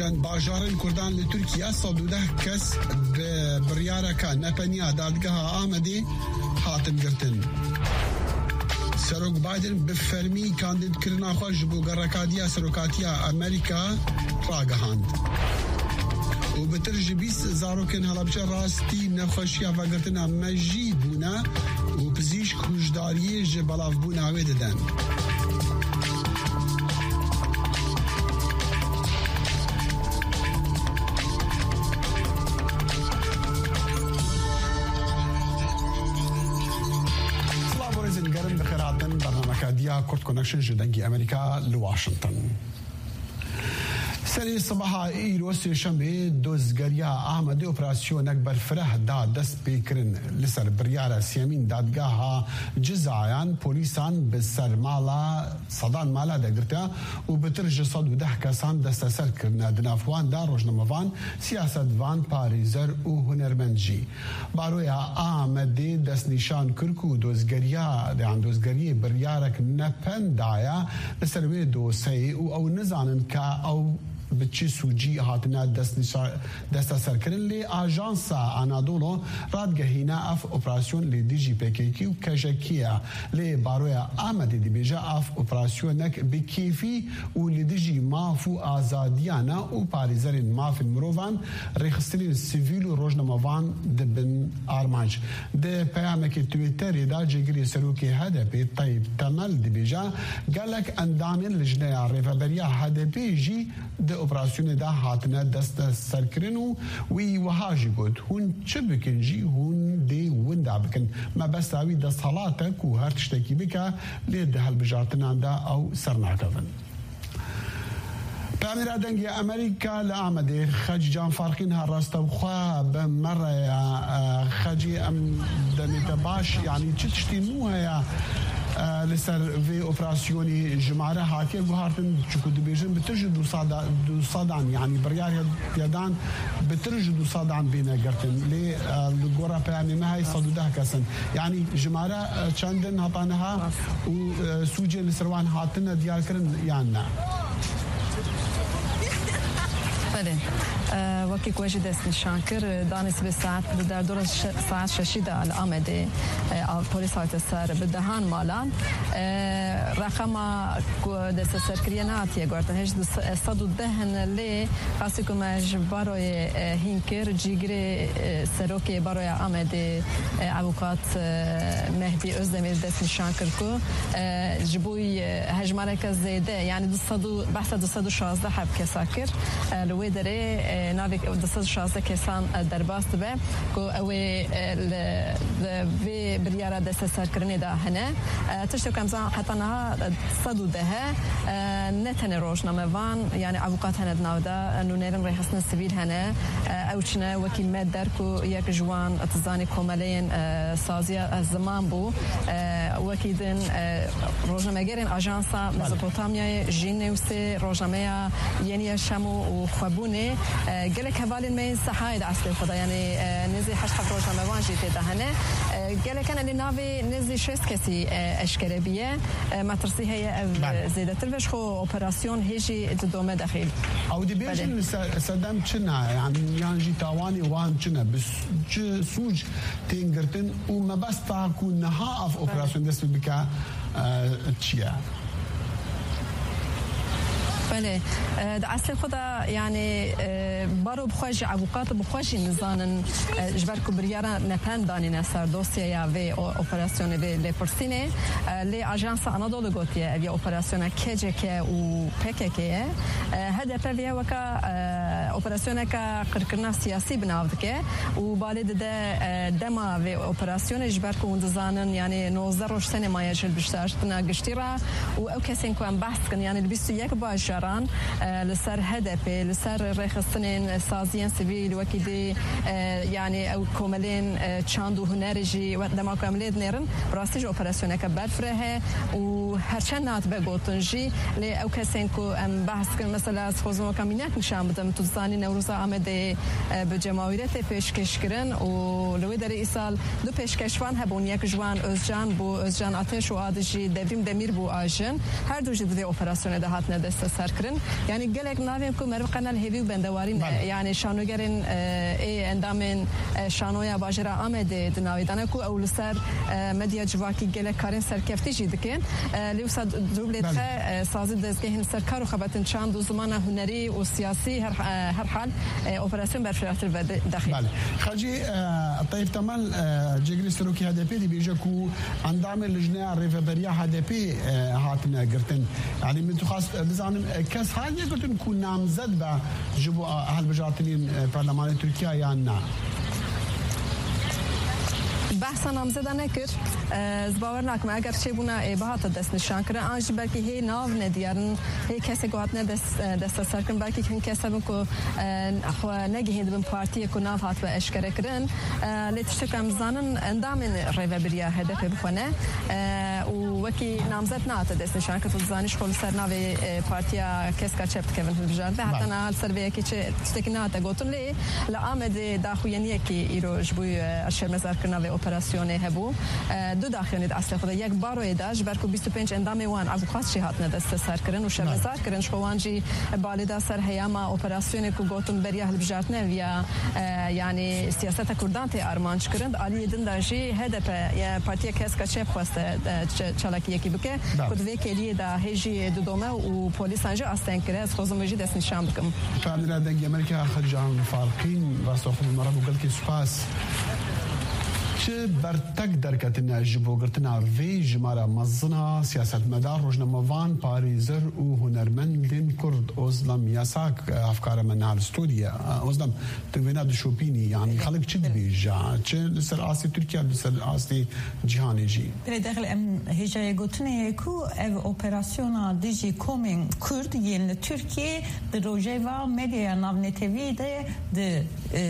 چند باجارên Kurdan li Tirkiye 110 kes bi biryareka nepeniya dadgeha Amedê hatin girtin. Serok Biden bi fermî kandîdkirina xwe ji bo gerekatiya serokatiya Amerîka ragihand. û bi tir ji 20 zarokên Helebce rastî nexweşiya vegirtina me jî bûne û pizîşk hûjdariyê ji belavbûna wê didin. كورت كونكشن جدنجي أمريكا لواشنطن. سری صباح ایروز شنبه دزگریا آمده اپراسیون اکبر فرح داد دست پیکرن لسر بریار سیامین دادگاه جزایان پولیسان به سر مالا صدان مالا دگرتا و بتر جسد و ده کسان دست سر کرنا دنافوان دا روزنامه‌وان سیاستوان پاریزر و هنرمندجی باروی آمده دست نشان کرکو دزگری بریارک نپن دایا لسر وی دوسی و او نزانن که او بچی سوجی هاتنا دست سرکرن لی آژانسا آنادولو رادگهینا اف اپراسیون لی دی جی پی کی و کجکیه لی باروی آمده دی بیجا اف اپراسیونک بکیفی و لی دی جی مافو آزادیانا و پاریزرین مافین مروان ریخسترین سیویل و روزنامه‌وان دبن آرمانج ده پیامک تویتری دا جگری سروکی هدپی طیب تمل دی بیجا گلک اندامین لجنه ریفبریا هدپی جی ده اپراسیون دا هاتنه دست سرکرن وی وهاجی گود هون چه بکن جی هون دی وندا بکن ما بس اوی دا صلاتک و هر تشتکی بکا لی ده هل بجارتنان دا او سرناکفن. تعمیر دنگی امریکا لآمده خج جان فارقین ها راستا خواه بمره خجی ام دمیت باش یعنی چه تشتی نو هیا لسر في اوبراسيوني جماعه هاتي وهارتن تشكو دبيجن بتجد دو صدان يعني بريار يدان بترجد صدان بين قرتن لي الجورا بيامي ما هي صدوده كسن يعني جماعه چندن هطانها وسوجي لسروان هاتنا ديال كرن يانا بله وقتی که وجد است نشان کرد دانست به ساعت در دور ساعت ششیده الآمده پلیس هات سر بدهان مالان رقم دست سرکریانات یه گرده هیچ 110 لی خاصی که ماج برای هینکر جیگر سروکی برای آمده ابوکات مهدی ازدمیر دست نشان کرد که جبوی هجماره که زیده یعنی 216 حب کساکر لوی داره ناوی 216 کسان درباست به که اوی به بریاره دست سرکرنی ده هنه تشتو کمزان حتی نه 110 نتن روزنامه وان یعنی ابوکات هند ناوده نونرن ریحسن سیویل هنه اوچنه وکی مدر که یک جوان اتزانی کاملین سازی از زمان بو وکی دن روزنامه گرین آژانسا مزوپوتامیا جینوسی روزنامه یعنی شمو و خبونه گله کبالین من صحاید اصلی خدا یعنی نزی 8 روزنامه وان جیت دهنه گله کن لی ناوی نزی 6 کسی اشکره بیه مترسی هی زیاده تر وش خو اپراسیون هیچی دومه داخل او دی بیشن صدام چنا یعنی جی تاوانی وان چنا بس سوج تینگرتن و ما بس تاکون نها اف اپراسیون دست بکا چیه بله در اصل خدا یعنی بارو بخواج ابوقات بخواج نزانن جبر کبریارا نپند دانی نسر دوسیه و اپراسیون و لپرسینه لی آژانس آنادولو گوتیه وی اپراسیون کجکه و پککه هدف وی وکا اپراسیون که قرقرنا سیاسی بناود که و بالد ده دما و اپراسیون جبر کو نزانن یعنی 19 روز سنه مایجل بشتاشتنا گشتیرا و او کسین کو ام بحث کن یعنی 21 باج لسر هدف لسر رخصتين سازيان سيفيل وكيدي يعني او كوملين چاندو هنرجي ودما كاملين نيرن براستيج اوبراسيون كبرفره وهرچند نات بگوتنجي ل او كسين كو ام بحث كن مثلا خوزمو كامينات نشان بدم تزان زانی نوروز آمده به جمهوریت پیشکشکرن و لوی در ایسال دو پیشکشوان هبون یک جوان ازجان بو ازجان آتش و آدجی دوریم دمیر بو آژن هر دو جدی اپراسیون دهات ندست سرکرن یعنی گلک ناویم که مرو قنال هیوی بندوارین یعنی شانوگرین ای اندامن شانویا باجرا آمده دناویدانه کو اول سر مدیا جواکی گلک کارن سرکفتی جیدکن لیوسا دوبلت سازی دزگهن سرکار و خبرتن چند زمان هنری و سیاسی هر حال اپراسیون برفرات داخل. بله. خارجی طيب تمام جگری سروکی هدفی دی بیجا کو اندام لجنه ریفبریا هدفی هاتنا قرتن يعني من تخص بزعم كاس هاي قلتن كون نامزد با جبو هالبجاتنين برلمان تركيا يعني نا بحث نامزده نکرد زباور نکم اگر چه بونه بهات دست نشان کرد آنج بلکه هی ناو ندیارن هی کسی که هات دست سر کن بلکه هن کسی بکو خو نگهید بن پارتی کو ناو هات و اشکره کردن لتشکم زانن اندام ریوبریا هدف بخونه و وکی نامزد نات دست نشان کرد زانش خل سر ناو پارتیا کس کا چپت کردن بجان به حتی نال سر به کی چه تکنات گوتن لی لا آمد داخویانی کی ایرو جبوی اشر مزار کنه اپراسیون هبو دو داخلید اصل خود یک باروی داش برکو 25 اندام وان افغان شهات ندست سر کردن و شرمزار کردن شوانجی بالدا سر هیاما اپراسیون کو گوتن بریا هلبجاتنه ویا یعنی سیاست کردان ته ارمانش کردن علی دن داشی هدف یا پارتی کس کا چپ خواست چالاکی یکی بکه خود وکیلی دا هجی دو دومه و پلیس انجا استن کرد از خوزمجی دست نشان بکم فعلا دنگ امریکا خرجان فارقین واسه خود مرا بقول کی سپاس چه برتک درکتن جبو گرتنا وی جمارا مزنا سیاست مدار روزنامه‌وان پاریزر و هنرمندین کرد ازلم یاساک افکار من هر استودیا ازلم توینا دشوپینی یعنی خلق چی بیجا چه سر آسی ترکیه سر آسی جهانی جی به داخل هجای گوتنه کو او اپراسیون دیجی کومین کرد یعنی ترکیه د روجوا مدیا ناونتوی د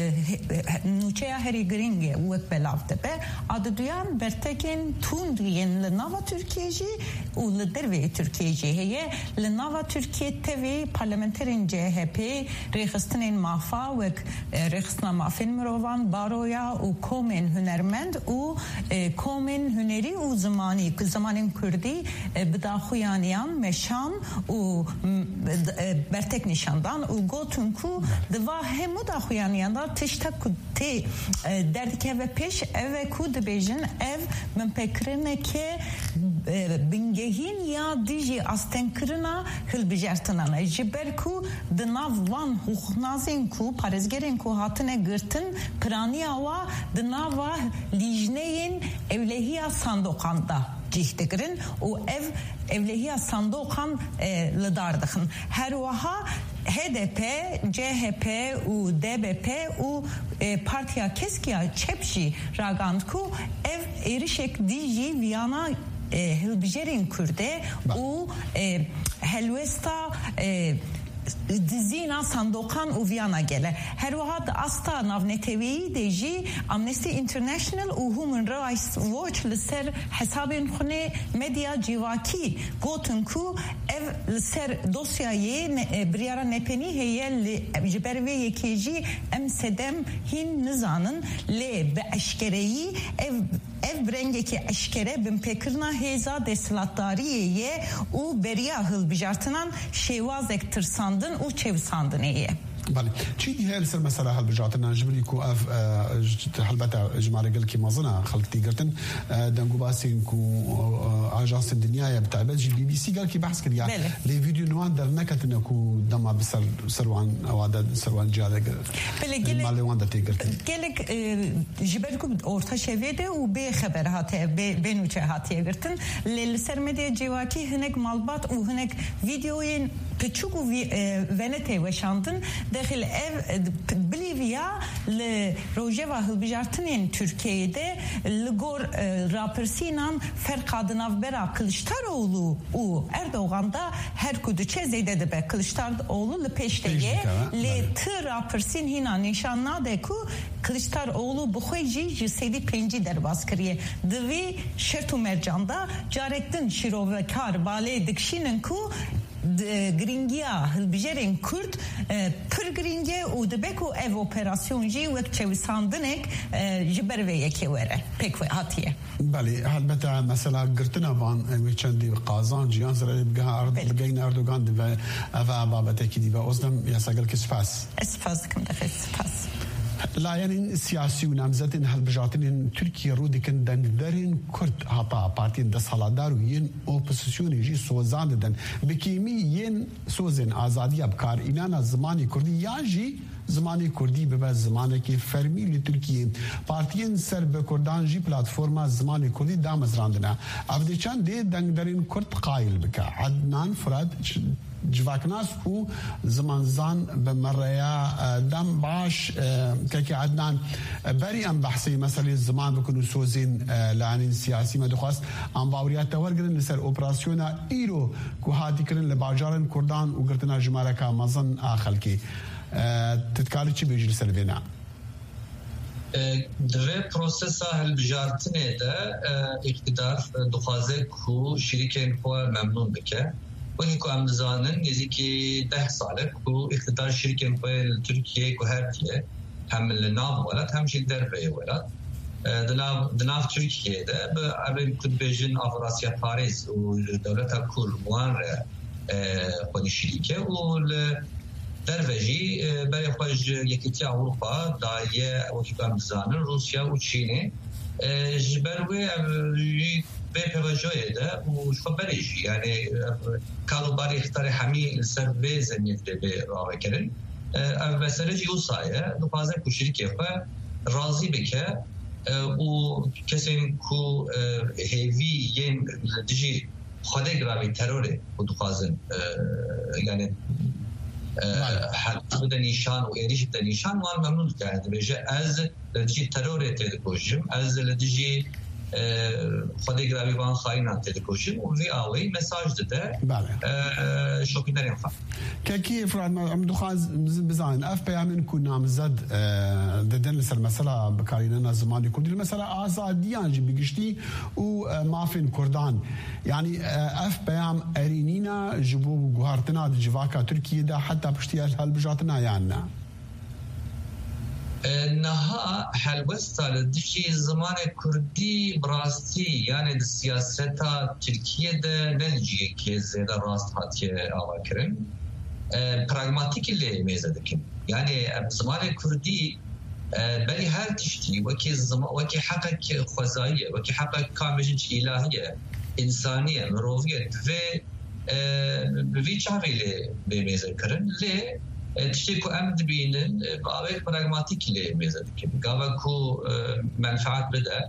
نوچه هری گرینگ و بلافته adı duyan bertekin tundriyen Lnava Türkiye'ci u Lderve Türkiye'ci heye Lnava Türkiye TV parlamenterin CHP rehistinin mafa ve rehistina mafin mirovan baroya u komen hünermend u komen hüneri u zamanin kurdi bıdaxuyaniyan meşan u bertek nişandan u gotunku dva hemu daxuyaniyandan tiştak te derdike ve peş ve kud bejin ev men pekrine ke bingehin ya diji astenkrina hilbijertana jiberku dnav van huknazin ku parezgerin ku hatine gırtın praniyawa dnava lijneyin evlehiya sandokanda cihtegrin o evlehiya sandokan lıdardıkın her vaha HDP, CHP u DBP u partiya keskiya çepşi ragandku ev erişek diji Viyana hilbijerin kurde u helvesta dizina sandokan u Viyana gele. Her vahat asta navnetevi deji Amnesty International u Human Rights Watch liser hesabın khune medya civaki gotunku ev liser dosyayı briyara nepeni heyel jiberve yekeji emsedem hin nizanın le be eşkereyi ev brengeki eşkere bin pekirna heza desilatdariye u beriya hilbijartınan şevazek tırsandın u çevsandın eye. بله چی هر سر مثلا هل بجاتنا جبري كو اف حلبتا اجمالي قال كي مازنا خلقتي قرتن دنگو باسين كو اجانس الدنيا بتاع جي بي سي قال كي بحث كريا لي فيديو نوان در نكتنا كو دما بسر سروان اواد سروان جاده مالي وان دتي قرتن قالك جبركو orta şeviyede u be haber hate be nuçe hate قرتن للسر ميديا جواكي هناك malbat u هناك فيديوين küçük venete yaşandın dahil ev Bolivya le Rojava hilbijartının Türkiye'de Ligor rapersinan ferkadına bera Kılıçdaroğlu u Erdoğan'da her kudu çezeyde de be Kılıçdaroğlu le peşteye le tır rapersin hina nişanna de ku Kılıçdaroğlu bu khoyji jisedi penci derbaskriye dvi şertu mercanda carettin şirovekar bale dikşinin ku گرینگیا هلبجرین کرد پر گرینگه و دبکو او اپراسیون جی وقت چویساندنک جبر و یکی وره پک هاتیه. بله البته مثلا گرتنا وان ویچندی قازان جیان زره بگه بگین اردوغان و بابت کی دی و ازدم یا سگل که سپاس کم دفعه سپاس. لا يعني سياسي ونامزدين هالبجاتين تركيا رودي كن دنگدرين كرد هاتا بارتين دا سالادار وين اوبوزيسيون يجي سوزان دن بكيمي ين سوزن آزادي ابكار انانا زماني كردي ياجي زمانی کردی به زمانی که فرمی لترکیه پارتیان سر به کردان جی پلتفرما زمانی کردی دام ازراندنه افدی چند دی دنگ درین کرد قایل بکه عدنان فراد جواکناس و زمانزان به مریا دم باش که عدنان بری ام بحثی مثلا زمان بکنو سوزین لعنین سیاسی مدخواست ام باوریات تورگرن لسر اپراسیونا ایرو که هاتی کرن لباجارن کردان و گرتنا جماره که مزن آخل که تتكالي چی بیجی سلوینا؟ دوی پروسسا هلبجارتنه ده اقتدار دخوازه که شریکین خو ممنون بکه ولی که امزانن نزدیکی 10 ساله که اقتدار شریکین خو ترکیه که هرتیه هم لناف ولد هم شیل در بی ولد دناف ترکیه ده به عبیم کد بیجن آفراسیا پاریس و دولتا کل موان را خودی شریکه و دروژی برای خواهش یکیتی اروپا دایه وقتی که امزانن روسیا و چینه جبروی به توجهه ده و خبریشی یعنی کاروباری اختار همی سر به زمینت به راه کردن مسئله جیوسایه نفازه کشیری که راضی بکه و کسی کو هیوی ین دیجی خود گرامی تروره و دخوازن یعنی حد بده نیشان و ایریش بده نیشان وان ممنون کرده بشه از لدیجی ترور تدکوشم از لدیجی خود گرامی وان خواهی تدکوشم و وی آوی مساج داده شوکی داریم خواهد که کیف راد ما دخواز بزن اف پیامین کو نامزد ددن لسر مثلا بکاریننا زمانی کردی مثلا آزادیان جی بگشتی و مافین کردان یعنی اف پیام ارینینا جبو گوهرتنا جواکا ترکیه دا حتی پشتی هالبجاتنا یعنی نه نها هلوستا لدیشی زمان کردی براستی یعنی سیاستا ترکیه ده نلجیه که زیده راست هاتیه آوا کرن پراغماتیکی لی میزه دکن یعنی زمان کردی بلی هر تشتی وکی حقق خوزاییه وکی حقق کامجنج الهیه انسانیه مروفیت و وی چاوی لی میزه کرن لی تشتی کو ام دبینن باوی پراغماتیکی لی میزه دکن گاوه کو منفعت بده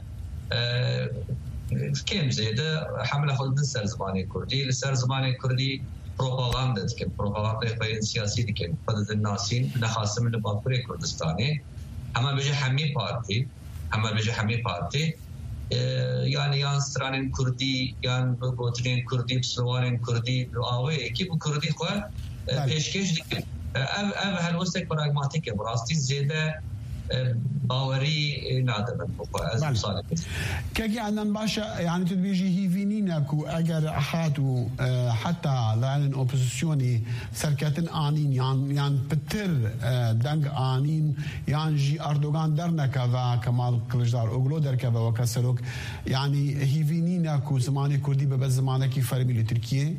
کم زیده حمله خود سر زمان کردی لسر زمان کردی پروپاگاندا دکن پروپاگاندا خواهی سیاسی دکن خود ناسین نخواستم لباپوری کردستانی همه بجه همی پارتی یعنی یان سترانین کردی یان بوترین کردی بسلوانین کردی آوه که بو کردی خواه پیشکش دکن او هلوستک پراغماتیکه براستی زیده باوری نادمن بخواه از مصالح که عندنا باشا يعني تدبيجي هيفينينا كو اگر احادو حتى لان اوبوزيسيوني سركتن انين يعني بتر دنگ انين يعني جي اردوغان درنكا و كمال كلجدار اوغلو دركا و كسلوك يعني هيفينينا كو زماني كردي به زمانه کی فرمی ترکیه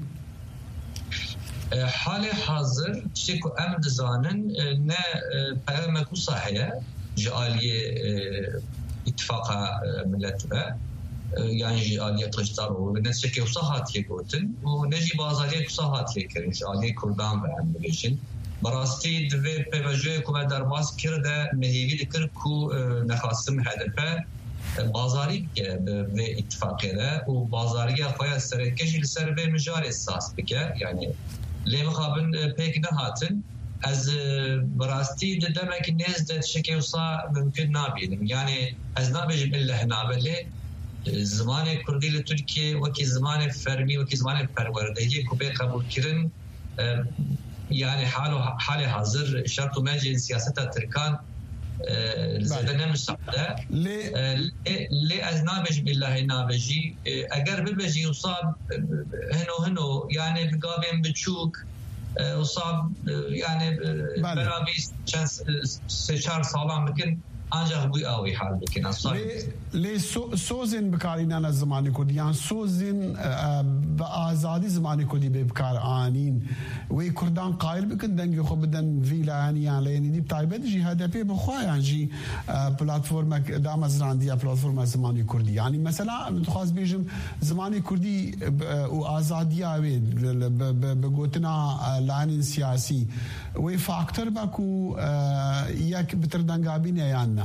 حال حاضر تشكو ام دزانن نه پیام کو صحیح جالية اتفاق ملتنا يعني جالية قشطر ونسى كيف صحات يقولن ونجي بازارية صحات يكرن جالية كردان بعم بيجن براستي دوي بيجوي كوما درباس كرده مهيبي ذكر كو نخاصم هدفه بازاری به اتفاقی ده و بازاری خواهی سرکشی لسر به مجال اساس بکه یعنی لی مخابن پیک نهاتن از براستی دمک نزد شکی وصا ممکن نبینیم یعنی از نبیجم الا هنابله زمان کردی لترکیه وکی زمان فرمی وکی زمان پروردگی کوبه قبول کردن یعنی حال حاضر شرط و منج سیاست ترکان زده نمساعده لي از نابج بالله نابجي اگر ببجي وصاب هنو يعني بقابين بتشوك وصاب يعني برابيس سشار سالان بكن ancak bu avi halbuki nasıl? Le sozin bekarînana zimanê Kurdî yan sozin bi azadî zimanê Kurdî bê bikar anîn wê Kurdan qail bikin dengê xwe bidin vî layaniyan lênî dî taybet jî HDP bi xwe yan jî platformek dama zirandiya platforma zimanê Kurdî yani mesela dixwaz bêjim zimanê Kurdî û azadiya wê bi gotina lanên siyasî wê faktör be ku yek bi tirdengabîne yan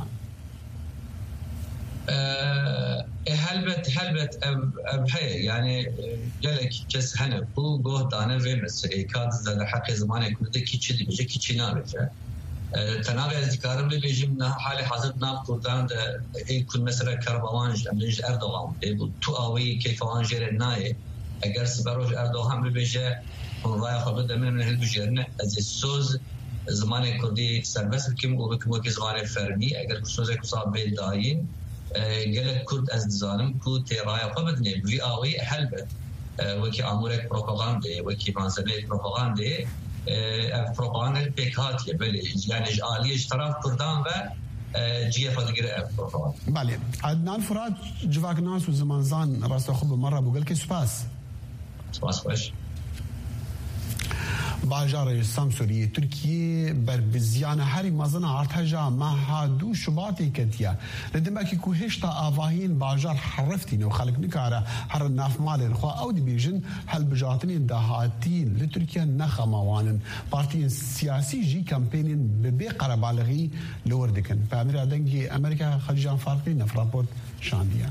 هلبت هي يعني جلك كس هنا بو جهد أنا في مسألة كاد زاد حق زمان كنت كيتشي بيجي كيتشي نابجة تناقل ذكرهم اللي بيجي من حال حاضر ناب كردان ده يكون مثلا كربوان أمريج أردوغان تو أوي كيف وانجر الناي أجر سبروج أردوغان بيجي من رأي خبر دمنا من هالبجرنا از السوز زمان كردي سربس بكم وبكم زمان فرمي أجر سوزك صاب بيداين جلك كرد از دزانم کو تیرای قبضنی وی آوی حلبت وکی امورک پروپاگانده وکی منصبه پروپاگانده پروپاگانده پیکاتیه بله يعني آلیش طرف کردان و جیه فدگیره پروپاگانده. بله عدنان فرات جواک ناس و زمانزان راست خوب مرة بقول که سپاس باش. باجار سامسوری ترکیه بر بزیان هری مزن ارتجا مها دو شباتی کتیا لدمکی کو هشتا آواهین باجار حرفتین و خلق نکاره هر ناف مال خو او دی بیژن هل بجاتین دهاتی لترکیه نخموانن پارتی سیاسی جی کمپینین به قربالغی لوردکن فامر دنگی امریکا خلیجان فارقی نف راپورت شاندیا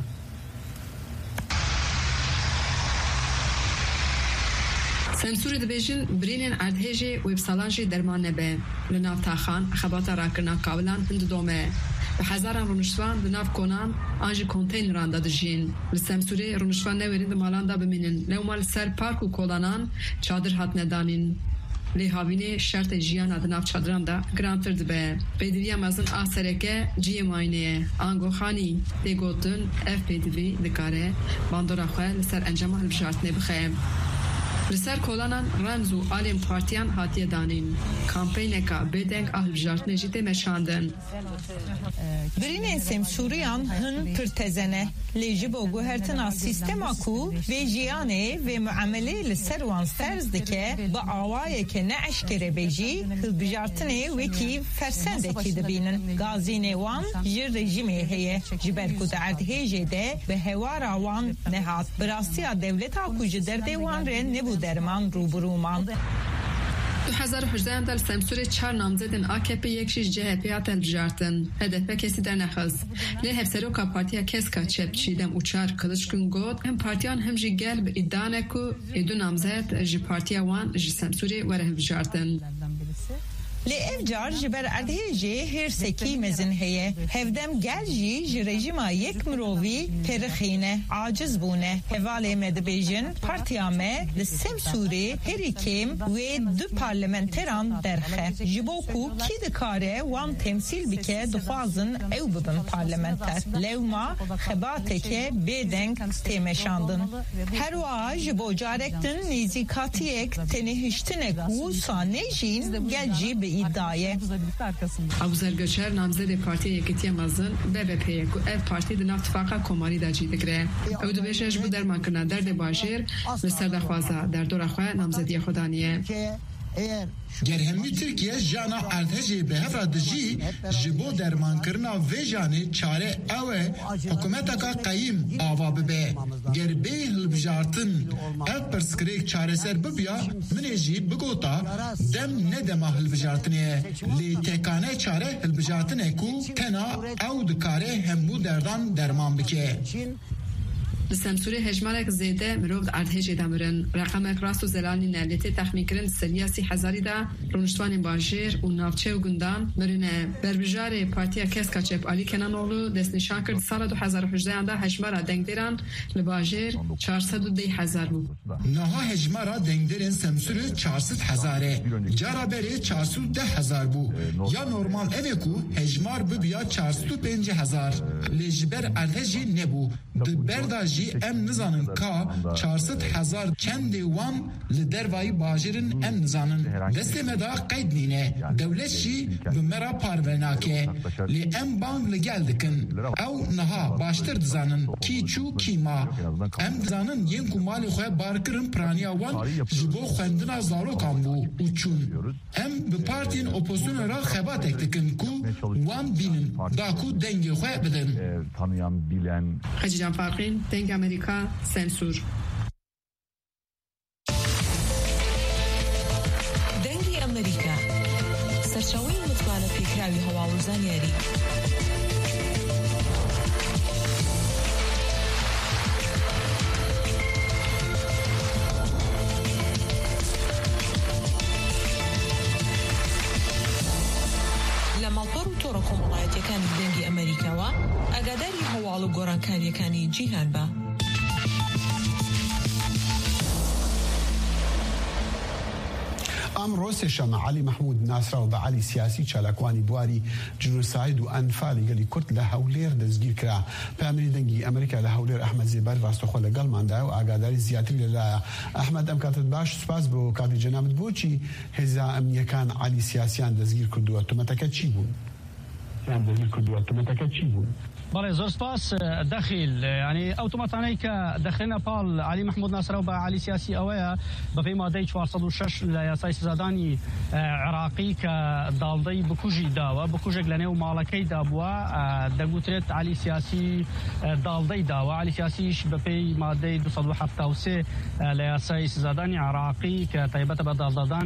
سمسوری دبیجن برینن ادهجی ویبسالانجی درمان نبه لناف تاخان خباتا راکرنا کابلان هند دومه به هزاران رونشتوان لناف کنان آنجی کنتینران دادجین لسمسوری رونشتوان نویرین دمالان دا بمینن لومال سر پارک و کولانان چادر هات ندانین لی هاوینه شرط جیان ادناف چادران دا گرانتر دبه پیدوی امازن آسرکه جی ماینه آنگو خانی دیگوتن اف پیدوی دکاره باندورا خواه لسر انجام هلبجارت نبخه لسر کولانان رمز و آلیم پارتیان هاتیه دانین کامپینکا بدنگ آهلبجارت نجیده مشاندن برین سمسوریان هن پرتزنه لیجب و گوهرتنا سیستما کو و جیانه و معامله لسر وان فرز دکه با آوائه که نعش کره بیجی هلبجارتنه وکی فرسنده کی دبینن گازینه وان جر رژیمه هیه جبرکو دعرد هیجه ده به هوارا وان نهات براستی دولتا کو جدرده وان رن نبود درمان روبرومان 2018 دل سمسور 4 نامزدن AKP یکشیش CHP هاتن بجارتن HDP کسی در نخز لی هفسروکا پارتیا کسکا چپچی دم اوچار کلشکن گود هم پارتیان هم جی گل به ایدانه کو ایدو نامزد جی پارتیا وان جی سمسوری وره بجارتن لی افجار جبر ادهیجی هر سکی مزن هیه هفدم گل جی رژیما یک مرووی پرخینه عاجز بونه هواله مدبیجن پارتیامه لسمسوری هری کم و دو پارلمنتران درخه جبوکو کی دکاره وان تمثیل بکه دخوازن او ببن پارلمنتر لوما خباته که بیدنگ تیمشاندن هر وا جبو جارکتن نیزیکاتی یک تنهشتنه کو سانه جین گل جی به iddiaya. Abuzer Göçer namzede partiye yeketiye mazın BBP'ye ku ev parti de naftifaka komari da cidikre. Ev de beşeş bu derman kırna derde başır ve serdexwaza derdora xwe namzediye xudaniye. Gerhemî Tirkiye jana erdhejê bi hevra dijî ji bo dermankirina vê janê çare ew e hikûmeteka qeyîm ava bibe. Ger bê hilbijartin ev pirsgirêk çareser bibiya minê jî bigota dem ne dema hilbijartinê ye. Lê tekane çare hilbijartinê ku tena ew dikare hemû derdan derman bike. لسمسوری هجمارک زیده مرود ارتهجی دامرن رقم راست و زلانی نلیتی تخمین کرن سریا 30,000 دا رونشتوان باجیر و نافچه و گندان مرونه بربجار پارتیا کسکاچپ علی کنانولو دست نشان کرد سال 2018 دا هجمارا دنگدران لباجیر 410,000 بود. نها هجمارا دنگدرن سمسور 400,000 جارا بری 410,000 بو یا نورمال اوکو هجمار ببیا 405,000 لجبر ارتهجی نبو برداجی ام نزانن کا 400,000 چند وان لدروای باجرن ام نزانن دست مدا قید نینه دولت شی بمرا پاروناکه لی ام بانگ لگل دکن او نها باشتر دزانن کی چو کیما ام دزانن ین کمال خواه بارکرن پرانیا وان جبو خوندنا زارو کامبو اچون ام بپارتین اپوزیون را خبات اکتکن کو وان بینن داکو دنگی خواه بدن خجیجان فرقین دنگ امریکا سنسور دنگی امریکا سرچاوی متوانه پیکراوی هوا و زانیاری تۆڕە کۆمەڵایەتیەکانی دەنگی ئەمریکاوە ئاگاداری هەواڵ و گۆڕانکاریەکانی جیهان بە. ئەمڕۆ سێشەمە علی محمود ناسراو بە علی سیاسی چالاکوانی بواری جنوساید و ئەنفالی گەلی کورد لە هەولێر دەستگیر کرا. پامێری دەنگی ئەمریکا لە هەولێر ئەحمەد زێبەر ڕاستەخۆ لەگەڵماندا و ئاگاداری زیاتری لەلایە. ئەحمەد ئەم کاتت باش سوپاس بۆ کاتی جەنابەت بۆچی هێزا ئەمنیەکان علی سیاسیان دەستگیر کردووە تۆمەتەکە چی بوون؟ بله زۆر سپاس دەخیل ینی ئەو تۆمەتانەی کە دەخرێنە پاڵ علی محمود ناسراو بە علی سیاسی ئەوەیە بەپێی مادەی 406 لە یاسای سزادانی عێراقی کە داڵدەی بکوژی داوە بکوژێک لە نێو ماڵەکەیدا بووە دەگوترێت علی سیاسی داڵدەی داوە. علی سیاسیش بەپێی مادەی 273 لە یاسای سزادانی عێراقی کە تایبەتە بە داڵدەدان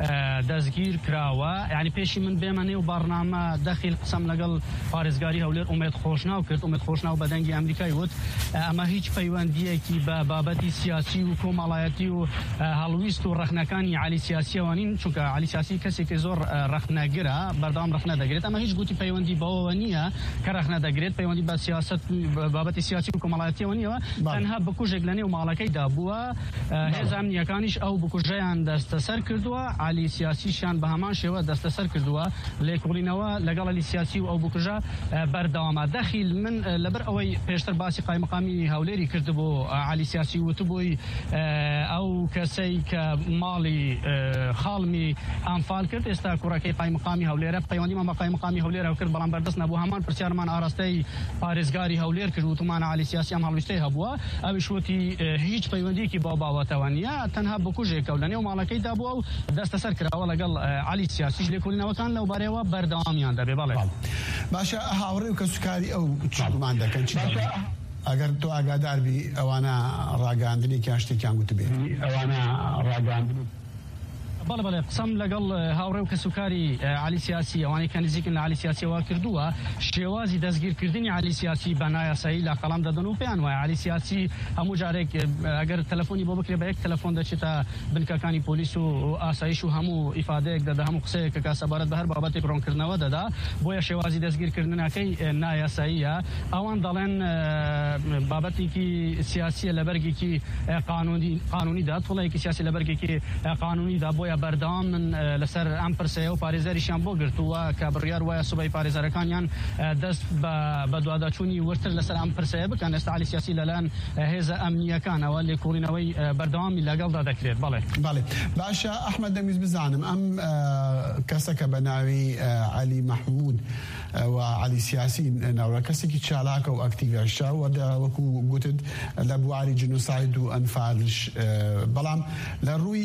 دەستگیر کراوە. یعنی پێشی من بێمە نێو بەرنامە دەخیل قسەم لەگەڵ پارێزگاری هەولێر ئومێد خۆشناو کرد. ئومێد خۆشناو بە دەنگی ئەمریکای وت ئەمە هیچ پەیوەندیەکی بە بابەتی سیاسی و کۆمەڵایەتی و هەڵویست و ڕەخنەکانی علی سیاسیەوە نین، چونکە علی سیاسی کەسێکی زۆر ڕەخنەگرە بەردەوام ڕەخنە دەگرێت. ئەمە هیچ گوتی پەیوەندی بەوەوە نییە کە ڕەخنە دەگرێت، پەیوەندی بە سیاست بابەتی سیاسی و کۆمەڵایەتیەوە نیەوە، تەنها بکوژێک لە نێو ماڵەکەیدا بووە. هێز ئەمنیەکانیش ئەو بکوژەیان دەستەسەر کردووە، علی سیاسیشیان بە هەمان شێوە دەستەسەر کردووە. لێکۆڵینەوە لەگەڵ علی سیاسی و ئەو بکوژە بەردەوامە. دەخیل من لەبەر ئەوەی پێشتر باسی قایمەقامی هەولێری کرد بۆ علی سیاسی وتبووی ئەو کەسەی کە ماڵی خاڵمی ئەنفال کرد ئێستا کوڕەکەی قایمەقامی هەولێرە پەیوەندیمان بە قایمەقامی هەولێرە کرد، بەڵام بەردەست نەبوو. هەمان پرسیارمان ئاراستەی پارێزگاری هەولێر کرد وتمانە علی سیاسی ئەم هەڵویستەی هەبووە. ئەویش وتی هیچ پەیوەندیەکی بۆ باوەتەوە نییە، تەنها بکوژێکە و لە نێو ماڵەکەیدا بووە و دەستەسەر کراوە لەگەڵ علی سیاسیش. لێکۆڵینەوەکان لەو بارەیەوە بەردەوامیان دەبێ. بەڵێ باشە هاوڕێ و کەسوکاری ئەو چگومان دەکەن چی ئەگەر تۆ ئاگادار بی ئەوانە ڕاگەاندنێکی شتێکیان گوتبێت ئەوانە ڕاگەاندن بەڵێ بەڵێ قسەم لەگەڵ هاوڕێ و کەسوکاری علی سیاسی ئەوانەی کە نزیکن لە علی سیاسیەوە کردووە شێوازی دەستگیرکردنی علی سیاسی بە نایاسایی لە قەڵام دەدەن و پێیان وایە علی سیاسی هەموو جارێک ئەگەر تەلەفۆنی بۆ بکرێ بە یەک تەلەفۆن دەچێتە بنکەکانی پۆلیس و ئاسایش و هەموو ئیفادەیەک دەدا، هەموو قسەیەکە کە سەبارەت بە هەر بابەتێک ڕۆنکردنەوە دەدا، بۆیە شێوازی دەستگیرکردنەکەی نایاساییە. ئەوان دەڵێن بابەتێکی سیاسیە لە بەرگێکی قانونیدا، توڵەیەکی سیاسی لە بەرگێکی قانونیدا، بۆیە بەردەوام من لەسەر ئەم پرسەیە و پارێزەریشیان بۆ گرتووە کە بڕیار وایە سوبەی پارێزەرەکانیان دەست بە دواداچوونی ورتر لەسەر ئەم پرسەیە بکەن. ئێستا علی سیاسی لەلایەن هێزە ئەمنیەکانەوە لێکۆڵینەوەی بەردەوامی لەگەڵدا دەکرێت. بەڵێ بەڵێ باشە ئەحمەد دەمویست بزانم ئەم کەسەکە بە ناوی علی محمود و علی سیاسی ناوڕە کەسێکی چالاکە و ئەکتیڤیشە وەکو گوتت لە بواری جنوساید و ئەنفالش، بەڵام لە ڕووی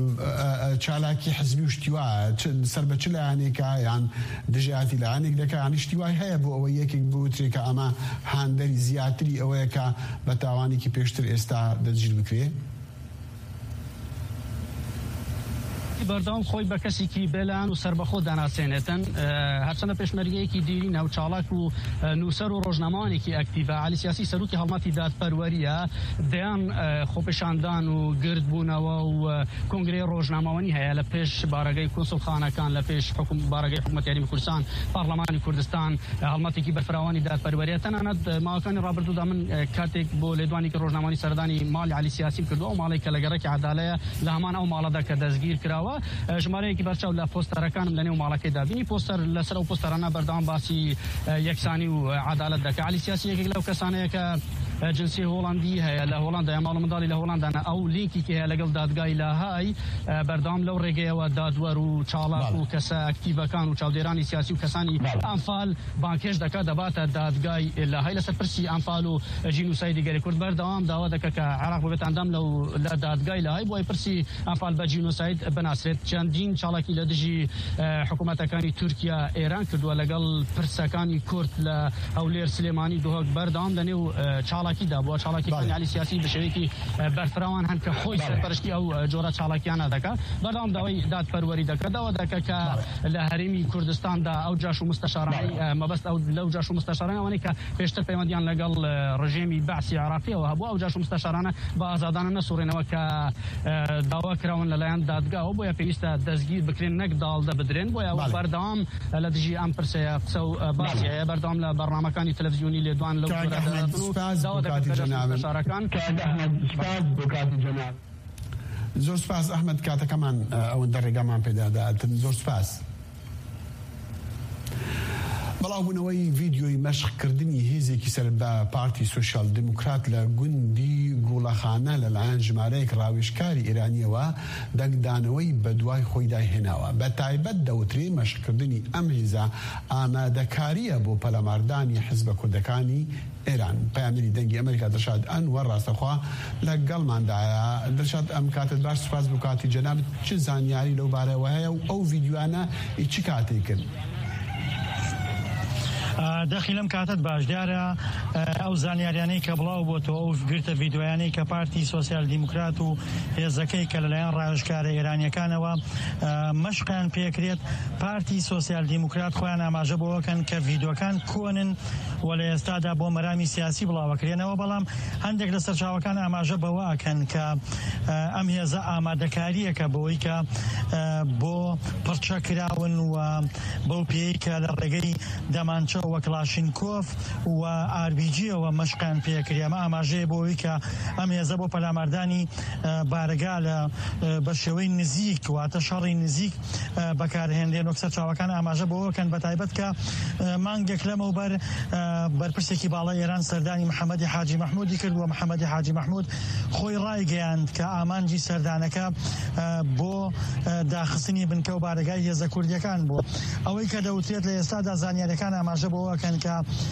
چالاکی حزبی و شتیوە سەر بە چ لایەنێکە یان دژایەتی لایەنێک دەکە یانی شتیوای هەیە بۆ ئەوە یەکێک بوترێت کە ئەمە هاندەری زیاتری ئەوەیە کە بە تاوانێکی پێشتر ئێستا دەستگیر بکرێ؟ بەردەوام خۆی بە کەسێکی بێلان و سربەخۆ داناسێنێتن هەرچەندە پێشمەرگەیەکی دیری ناوچاڵک و نووسەر و ڕۆژنامەوانێکی ئەکتیڤە علی سیاسی سەرۆکی هەڵمەتی دادپەروەریە دەیان خۆپێشاندان و گردبوونەوە و کۆنگرەی ڕۆژنامەوانی هەیە لە پێش بارگەی کۆنسڵخانەکان لە پێش بارگەی حکوومەت یاریمی کوردستان پارلەمانی کوردستان هەڵمەتێکی بەرفراوانی دادپەروەریە تەنانەت ماوەکانی ڕابردوودا من کاتێک بۆ لێدوانێکی ڕۆژنامەوانی سەردانی ماڵی علی سیاسی کردووە و ماڵێک کە لە گەڕێکی عەدالەیە لە هەمان ئەو ماڵەدا کە دەستگیر کراوە ژمارەیەکی بەرچاو لە پۆستەرەکانم لەنێو ماڵەکەیدا بینی پۆستەر لەسەر ئەو پۆستەرانە بەردەوام باسی یەکسانی و عەدالەت دەکات علی سیاسی یەکێک لەو کەسانەیە کە جنسی هۆڵندی هەیە لە هۆڵندا یا ماڵ منداڵی لە هۆڵندانە ئەو لینکێکی هەیە لەگەڵ دادگای لاهای بەردەوام لەو ڕێگەیەوە دادوەر و چاڵاک و کەسە ئەکتیڤەکان و چاودێرانی سیاسی و کەسانی ئەنفال بانکێش دەکات دەباتە دادگای لاهای لەسەر پرسی ئەنفال و جینوسایدی گەری کورد بەردەوام داوا دەکات کە عێراق ببێت ئەندام لە دادگای لاهای بۆی پرسی ئەنفال بە جینوساید بناسرێت چەندین چاڵاکی لە دژی حکوومەتەکانی تورکیا ئێران کردووە لەگەڵ پرسەکانی کورد لە هەولێر سلێمانی دوهۆک بەردەوام لەنێو چاڵاکیدا بووە چاڵاکیەکانی علی سیاسی بەشێوەیەکی بەرفراوان هەن کە خۆی سەرپەرشتی ئەو جۆرە چاڵاکیانە دەکات بەردەوام داوای دادپەروەری دەکات داوا دەکات کە لە هەرێمی کوردستاندا ئەو جاش و مستەشارانی مەبەست ئەو لەو جاش و مستەشارانی ئەوانەی کە پێشتر پەیوەندیان لەگەڵ ڕژێمی بەعسی عێراقیەوە هەبوو ئەو جاش و مستەشارانە بە ئازادانە نەسوڕێنەوە کە داوا کراون لەلایەن دادگاوە بۆیە پێویستە دەستگیر بکرێن نەک داڵدە بدرێن بۆیە بەردەوام لە دژی ئەم پرسەیە قسە و باسی هەیە بەردەوام لە بەڕنامەکانی تەلەڤیزیۆنی لێدوان لەو زۆر سپاس ئەحمەد کاتەکەمان ئەوەندە ڕێگامان پێداداتن زۆر سپاس. بەڵاوبوونەوەی ڤیدیۆی مەشقکردنی هێزێکی سەر بە پارتی سۆشیال دموکرات لە گوندی گوڵەخانە لەلایەن ژمارەیەک ڕاوێژکاری ئێرانیەوە دەنگدانەوەی بە دوای خۆی داهێناوە بە تایبەت دەوترێ مەشقکردنی ئەم هێزە ئامادەکاریە بۆ پەلەماردانی حیزبە کوردەکانی ئێران. پەیامەری دەنگی ئەمریکا دەرشاد ئەنوەر ڕاستەخوا لەگەڵماندایە. دەرشاد ئەم کاتت باش سوپاس بۆ کاتی جەنابەت چ زانیاری لەو بارەوە هەیە و ئەو ڤیدیۆانە چی کاتێک کرد؟ دەخی لەم کاتت باش دیارە ئەو زانیاریانەی کە بڵاو بۆتەوە ئەو گرتە ڤیدیۆیانەی کە پارتی سۆسیال دیموکرات و هێزەکەی کە لەلایەن ڕاوێژکارە ئێرانیەکانەوە مەشقیان پێکرێت پارتی سۆسیال دیموکرات خۆیان ئاماژە بۆەکەن کە ڤیدیۆکان کۆنن و لە ئێستادا بۆ مەرامی سیاسی بڵاوەکرێنەوە بەڵام هەندێک لە سەرچاوەکان ئاماژە بەوەکەن کە ئەم هێزە ئامادەکاریەکە بۆی کە بۆ پڕچەکراون و بەو پێی کە لە ڕێگەی دەمانچە وە کلاشینکۆف و ئاربیجیەوە مەشقیان پێکرێ ئەمە ئاماژەیە بۆی کە ئەم هێزە بۆ پەلاماردانی بارگا لە بە شێوەی نزیک واتە شەڕی نزیک بەکارهێنرێن و سەرچاوەکان ئاماژە بۆەکەن بە تایبەت کە مانگێک لەمەوبەر بەرپرسێکی باڵای ئێران سەردانی محەممەدی حاجی مەحموودی کرد و محەممەدی حاجی مەحموود خۆی ڕایگەیاند کە ئامانجی سەردانەکە بۆ داخستنی بنکە و بارگای هێزە کوردیەکان بوو ئەوەی کە دەوترێت لە ئێستادا زانیاریەکان ئاماژە بۆەکەن کە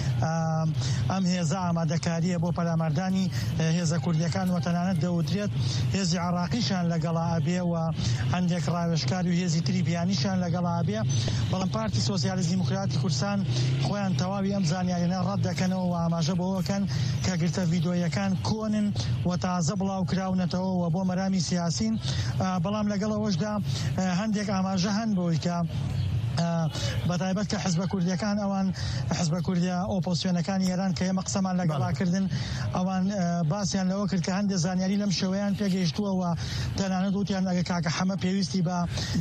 ئەم هێزە ئامادەکاریە بۆ پەلاماردانی هێزە کوردیەکان و تەنانەت دەوترێت هێزی عێراقیشان لەگەڵا ئەبێ و هەندێک ڕاوێژکاری و هێزی تری بیانیشان لەگەڵا ئەبێ بەڵام پارتی سۆسیالیست دیموکراتی کوردستان خۆیان تەواوی ئەم زانیاریانە ڕەت دەکەنەوە و ئاماژە بۆەکەن کە گرتە ڤیدیۆیەکان کۆنن و تازە بڵاو کراونەتەوە و بۆ مەرامی سیاسین بەڵام لەگەڵەوەشدا هەندێک ئاماژە هەن بۆی کە بەتایبەت کە حزبە کوردیەکان ئەوان حزبە کوردیا ئۆپۆزیسیۆنەکانی ئێران کە ئێمە قسەمان لەگەڵاکردن ئەوان باسییان لەوە کرد کە هەندێک زانیاری لەم شێوەیان پێگەیشتووەوە تەنانەت وتیان ئەگە کاکە حەمە پێویستی بە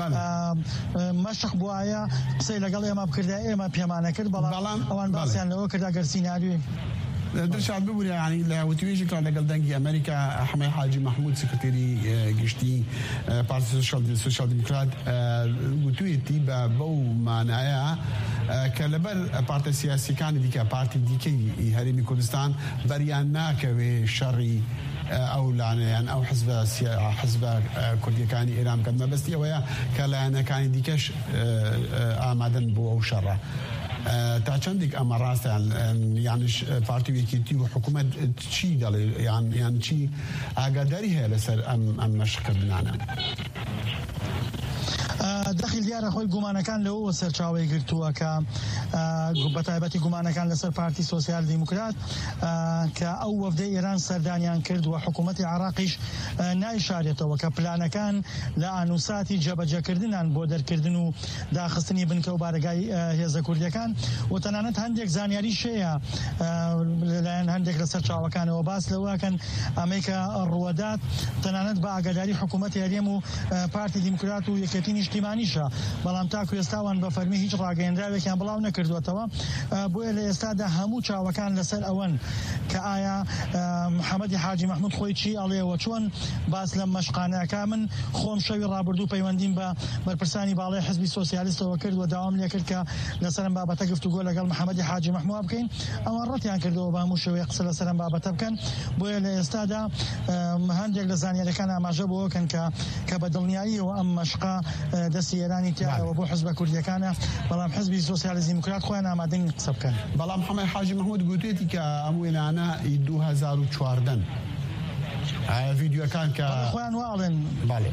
مەشق بووایە قسەی لەگەڵ ئێمە بکردە ئێمە پێمانە کرد بەڵام ئەوان باسییان لەوە کرد ئەگەر سیناریوی دەرشاد ببوورە ینی لە وتوێژێکا لەگەڵ دەنگی ئەمریکا ئەحمەد حاجی مەحموود سکرتێری گشتی پارتی سۆشیال دیموکرات وتوێتی بەو مانایە کە لەبەر پارتە سیاسیەکانی دیکە پارتی دیکەی هەرێمی کوردستان بەریان ناکەوێ شەڕی ئەو لانەیان ئەو حزبە کوردیەکانی ئێران بکەن مەبەستی ئەوەیە کە لایەنەکانی دیکەش ئامادەن بۆ ئەو شەڕە. تا چەندێک ئەمە ڕاستە یانش پارتی وێکێتی و حکوومەت چی دەڵێ یان چی ئاگاداری هەیە لەسەر ئەم مەشقکردنانە؟ دەخیل دیارە خۆی گومانەکان لەوە سەرچاوی گرتووە کە بەتایبەتی گومانەکان لەسەر پارتی سۆسیال دیموکرات کە ئەو وەفدەی ئێران سەردانیان کرد و حکوومەتی عراقیش نایشارێتەوە کە پلانەکان لە ئانووساتی جێبەجێکردنان بۆ دەرکردن و داخستنی بنکە و بارگای هێزە کوردیەکان و تەنانەت هەندێک زانیاری شەیە لەلایەن هەندێک لە سەرچاوەکانەوە باس لەوەکەن ئەمریکا ڕوەدات تەنانەت بە ئاگاداری حکوومەتی هەرێم و پارتی دیموکرات و یەکێتی نیشتیمانیشە بەڵام تاکو ئێستاوان بە فەرمی هیچ ڕاگەیەندراوێکیان بڵاو نەکردوێتەوە بۆیە لە ئێستادا هەموو چاوەکان لەسەر ئەوەن کە ئایا محەممەدی حاجی مەحموود خۆی چی ئەڵێەوە چۆن باس لە مەشقانەکە من خۆم شەوی ڕابردوو پەیوەندیم بە بەرپرسانی باڵای حزبی سۆسیالیستەوە کرد و داوام لێ کرد کە لەسەرم بابەتە گفتوگۆ لەگەڵ محەممەدی حاجی مەحموود بکەین ئەوان ڕەتیان کردەوە بە هەموو شێوەیە قسە لەسەرم بابەتە بکەن بۆیە لە ئێستادا هەندێک لە زانیاریەکان ئاماژە بۆکەن کە بە دڵنیاییەوە ئەم مەشقا دەستی ئێرانی تیاەوە بۆ حزبە کوردیەکانە بەڵام حزبی سۆسیالیستی دیموکرات خۆیان ئامادەین قسە بکەن بەڵام محەممەد حاجی مەحموود گوتێتی کە ئەم وێنانە 2014 ڤیدیۆکان کە خۆیان واڵێن باڵێ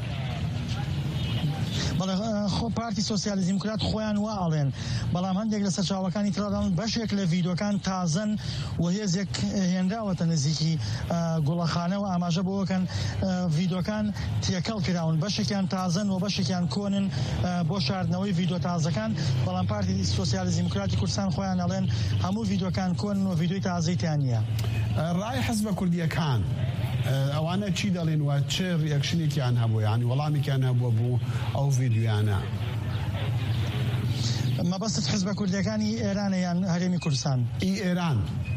خۆ پارتی سۆسیالیستی دیموکرات خۆیان واڵێن بەڵام هەندێک لە سەرچاوەکانی ترادان بەشێک لە ڤیدیۆکان تازەن و هێزێک هێنراوەتە نزیکی گوڵەخانەوە ئاماژە بۆکەن ڤیدیۆکان تێکەڵ کراون بەشێکیان تازەن و بەشێکیان کۆنن بۆ شاردنەوەی ڤیدیۆ تازەکان بەڵام پارتی سۆسیالیستی دیموکراتی کوردستان خۆیان ئەڵێن هەموو ڤیدیۆکان کۆنن و ڤیدیۆی تازەیتیان نییە. ڕای حزبە کوردیەکان ئەوانە چی دەڵێن وە چه ڕیەکشنێکیان هەبوو یانی وەڵامێکیان هەبووە بوو ئەو ڤیدیۆیانە؟ مەبەستت حزبە کوردیەکانی ئێرانە یان هەرێمی کوردستان؟ ئێران.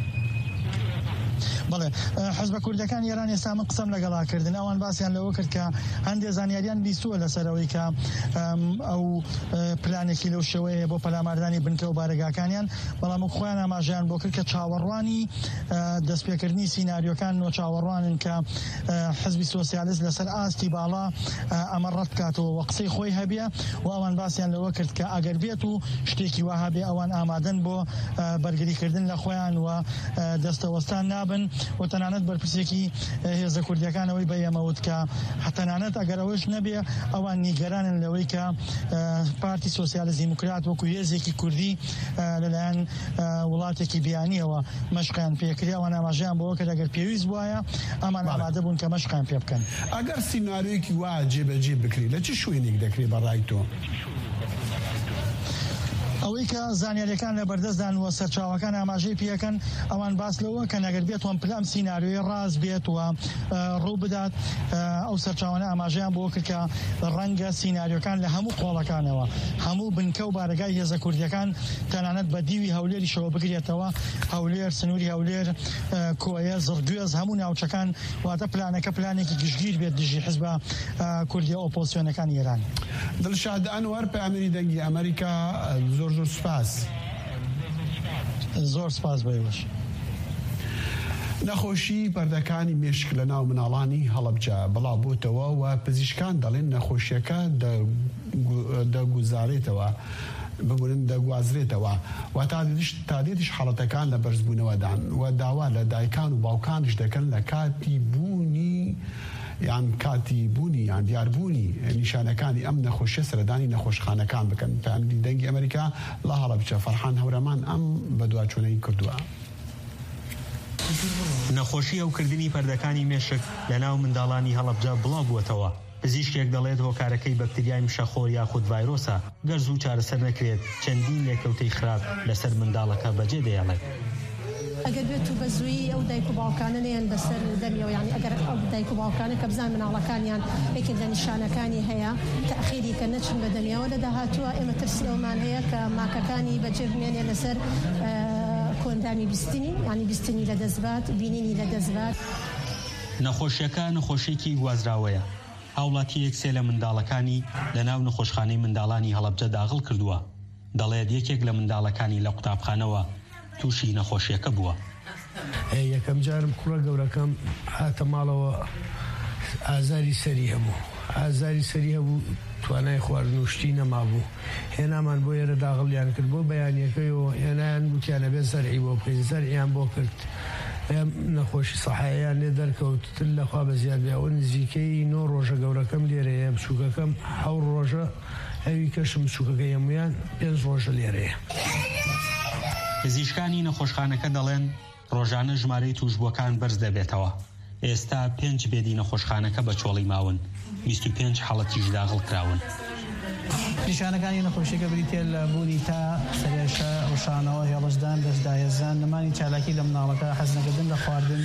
بەڵێ حزبە کوردەکان ئێران ئێستا من قسەم لەگەڵاکردن ئەوان باسییان لەوە کرد کە هەندێک زانیاریان بیستووە لەسەرەوەی کە ئەو پلانێکی لەو شێوەیە بۆ پەلاماردانی بنکە و بارگاکانیان بەڵام خۆیان ئاماژیان بۆ کرد کە چاوەڕوانی دەستپێکردنی سیناریۆکان و چاوەڕوانن کە حزبی سۆسیالیست لەسەر ئاستی باڵا ئەمە ڕەت بکاتەوە و قسەی خۆی هەبێ و ئەوان باسییان لەوە کرد کە ئەگەر بێت و شتێکی وا هەبێ ئەوان ئامادەن بۆ بەرگریکردن لە خۆیان و دەستەوەستان نابن و تەنانەت بەرپرسێکی هێزە کوردیەکانەوەی بە ئێمەوت کە تەنانەت ئەگەر ئەوەش نەبێ ئەوان نیگەرانن لەوەی کە پارتی سۆسیالیستی دیموکرات وەکو هێزێکی کوردی لەلایەن وڵاتێکی بیانیەوە مەشقیان پێکرێ ئەوان ئاماژەیان بۆەوە کە ئەگەر پێویست بواە ئەمان ئامادە بوون کە مەشقیان پێ بکەن. ئەگەر سیناریۆیەکی وا جێبەجێ بکری لە چ شوێنێک دەکرێت بەڕای تۆ؟ ئەوەی کە زانیاریەکان لە بەردەستدان وە سەرچاوەکان ئاماژەی پێەکەن ئەوان باس لەوە کە نەگەر بێت وەم پلام سیناریۆی ڕاست بێت وە ڕوو بدات ئەو سەرچاوانە ئاماژەیان بۆ کرد کە ڕەنگە سیناریۆکان لە هەموو قۆڵەکانەوە هەموو بنکە و بارگای هێزە کوردیەکان تەنانەت بە دیوی هەولێری شەوە بگرێتەوە هەولێر سنووری هەولێر کۆیە زڕگوێز هەموو ناوچەکان واتە پلانەکە پلانێکی گشتگیر بێت دژی حزبە کوردیە ئۆپۆزیسیۆنەکانی ئێران. دڵشاد ئەنوەر پەیامەری دەنگی ئەمریکا زۆر زۆر سپاس بەوەش. نەخۆشی پەردەکانی مێشک لە ناو مناڵانی هەڵەبجە بەڵاو بووتەوە و پزیشکان دەڵێن نەخۆشیەکە دەگوزارێتەوە بگورن دەگوازرێتەوە و تادێتیش حاڵەتەکان لە بەرزبوونەوەدان و داوا لە دایکان و باوکانش دەکەن لە کاتی بوونی یان کاتی بوونی یان دیاربوونی نیشانەکانی ئەم نەخۆشیە سەردانی نەخۆشخانەکان بکەن. پەیامەری دەنگی ئەمریکا لە هەڵەبجە فەرحان هەورەمان ئەم بەدواچوونەی کردووە. نەخۆشی ئەوکردنی پەردەکانی مێشک لە ناو منداڵانی هەڵەبجە بڵاو بووەتەوە. پزیشکێک دەڵێت هۆکارەکەی بەکتریای مشەخۆر یاخود ڤایرۆسە گەر زوو چارەسەر نەکرێت چەندین لێکەوتەی خراپ لەسەر منداڵەکە بەجێ دەیەڵێت. ئەگەر بێت و بە زووی ئەو دایک و باوکانە نێن بەسەر دەمیەوە یانی ئەگەر ئەو دایک و باوکانە کە بزان مناڵەکانیان یەکێک لە نیشانەکانی هەیە تەخیری کە نەچن بە دەمیەوە لە داهاتووە ئێمە ترسی ئەومان هەیە کە ماکەکانی بەجێ بمێنێ لەسەر کۆندامی بیستنی ینی بیستنی لە دەستبات بینینی لە دەستبات. نەخۆشیەکە نەخۆشیێکی گوازراوەیە. هاوڵاتی یەکسێ لە منداڵەکانی لە ناو نەخۆشخانەی منداڵانی هەڵەبجە داغڵ کردووە. دەڵێت یەکێک لە منداڵەکانی لە قوتابخانەوە تووشی نەخۆشیەکە بووە. یەکەم جارم کوڕە گەورەکەم هاتە ماڵەوە ئازاری سەری هەبوو توانای خواردن و شتی نەمابوو هێنامان بۆ ئێرە داغڵیان کرد بۆ بەیانیەکەیەوە هێنایان گوتیانە بێت زەرعی بۆ بکەین زەرعیان بۆ کرد نەخۆشی سەحاییان لێ دەرکەوتتر لەخوا بە زیاد بێ ئەوە نزیکەی 9 ڕۆژە گەورەکەم لێرەیە بچووکەکەم 7 ڕۆژە ئەوی کەشم سوکەکە هەمویان 5 ڕۆژە لێرەیە. پزیشکانی نەخۆشخانەکە دەڵێن ڕۆژانە ژمارەی توشبووەکان بەرز دەبێتەوە. ئێستا 5 بێدی نەخۆشخانەکە بە چۆڵی ماون، 25 حاڵەتیش داغڵ کراون. نیشانەکانی نەخۆشیەکە بریتێ لە بوونی تا سەرێشە ڕشانەوە هێڵشدان دەستدایەزان نمانی چالاکی لە مناڵەکە حەزنەکردن لە خواردن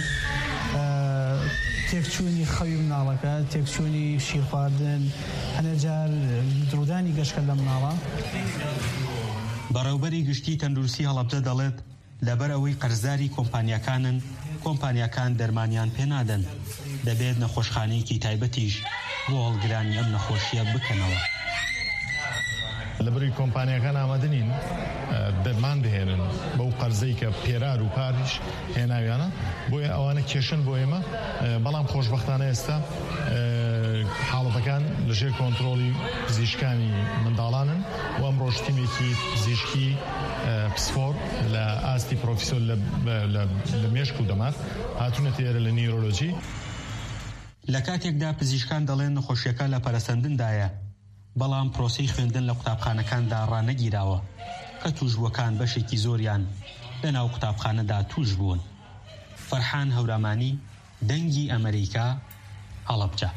تێکچوونی خەوی مناڵەکە تێکچوونی شیر خواردن هەنێجار درودانی گەشتکە لە مناڵە. بەڕێوبەری گشتی تەندروستی هەڵەبجە دەڵێت لەبەر ئەوەی قەرزداری کۆمپانیەکانن کۆمپانیەکان دەرمانیان پێنادەن دەبێت نەخۆشخانەیەکی تایبەتیش بۆ هەڵگرانی ئەم نەخۆشیە بکەنەوە. لەبەری کۆمپانیەکان ئامادەنین دەرمان بهێنن بەو قەرزەی کە پێرار و پاریش هێناویانە بۆیە ئەوانە کێشن بۆ ئێمە، بەڵام خۆشبەختانە ئێستا حاڵەتەکان لەژێر کۆنتڕۆڵی پزیشکانی منداڵانن و ئەم ڕۆژتیمێکی پزیشکی پسفۆر لە ئاستی پرۆفیسۆر لە مێشک و دەمات هاتوونەتە ئێرە لە نیرۆلۆجی. لە کاتێکدا پزیشکان دەڵێن نەخۆشیەکە لە پەرەسەندندایە، بەڵام پرۆسەی خوێندن لە قوتابخانەکاندا ڕانەگیراوە کە توشبووەکان بەشێکی زۆریان لە ناو قوتابخانەدا توش بوون. فەرحان هەورامانی، دەنگی ئەمریکا، هەڵەبجە.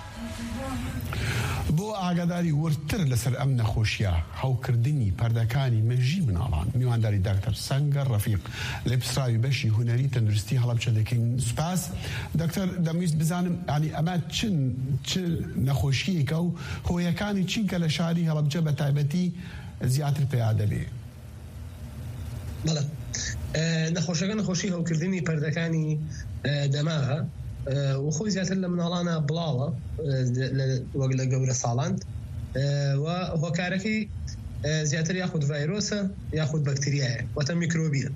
بۆ ئاگاداری وەرتر لەسەر ئەم نەخۆشیە هەوکردنی پەردەکانی مێژی مناڵان میوانداری داکتەر سەنگەر ڕەفیق لە پسراوی بەشی هونەری تەندروستی هەڵەبجە دەکەین. سوپاس دکتۆر، دەمویست بزانم ینی ئەمە چ نەخۆشیەکە و هۆیەکانی چینکە لە شاری هەڵەبجە بە تایبەتی زیاتر پێیادە بێ؟ بەڵێ نەخۆشەکە نەخۆشی هەوکردنی پەردەکانی دەماغە و خۆی زیاتر لە مناڵانە بڵاوە وەک لە گەورە ساڵان و هۆکارەکەی زیاتر یاخود ڤایرۆسە یاخود بەکتریایە واتە میکرۆبیە.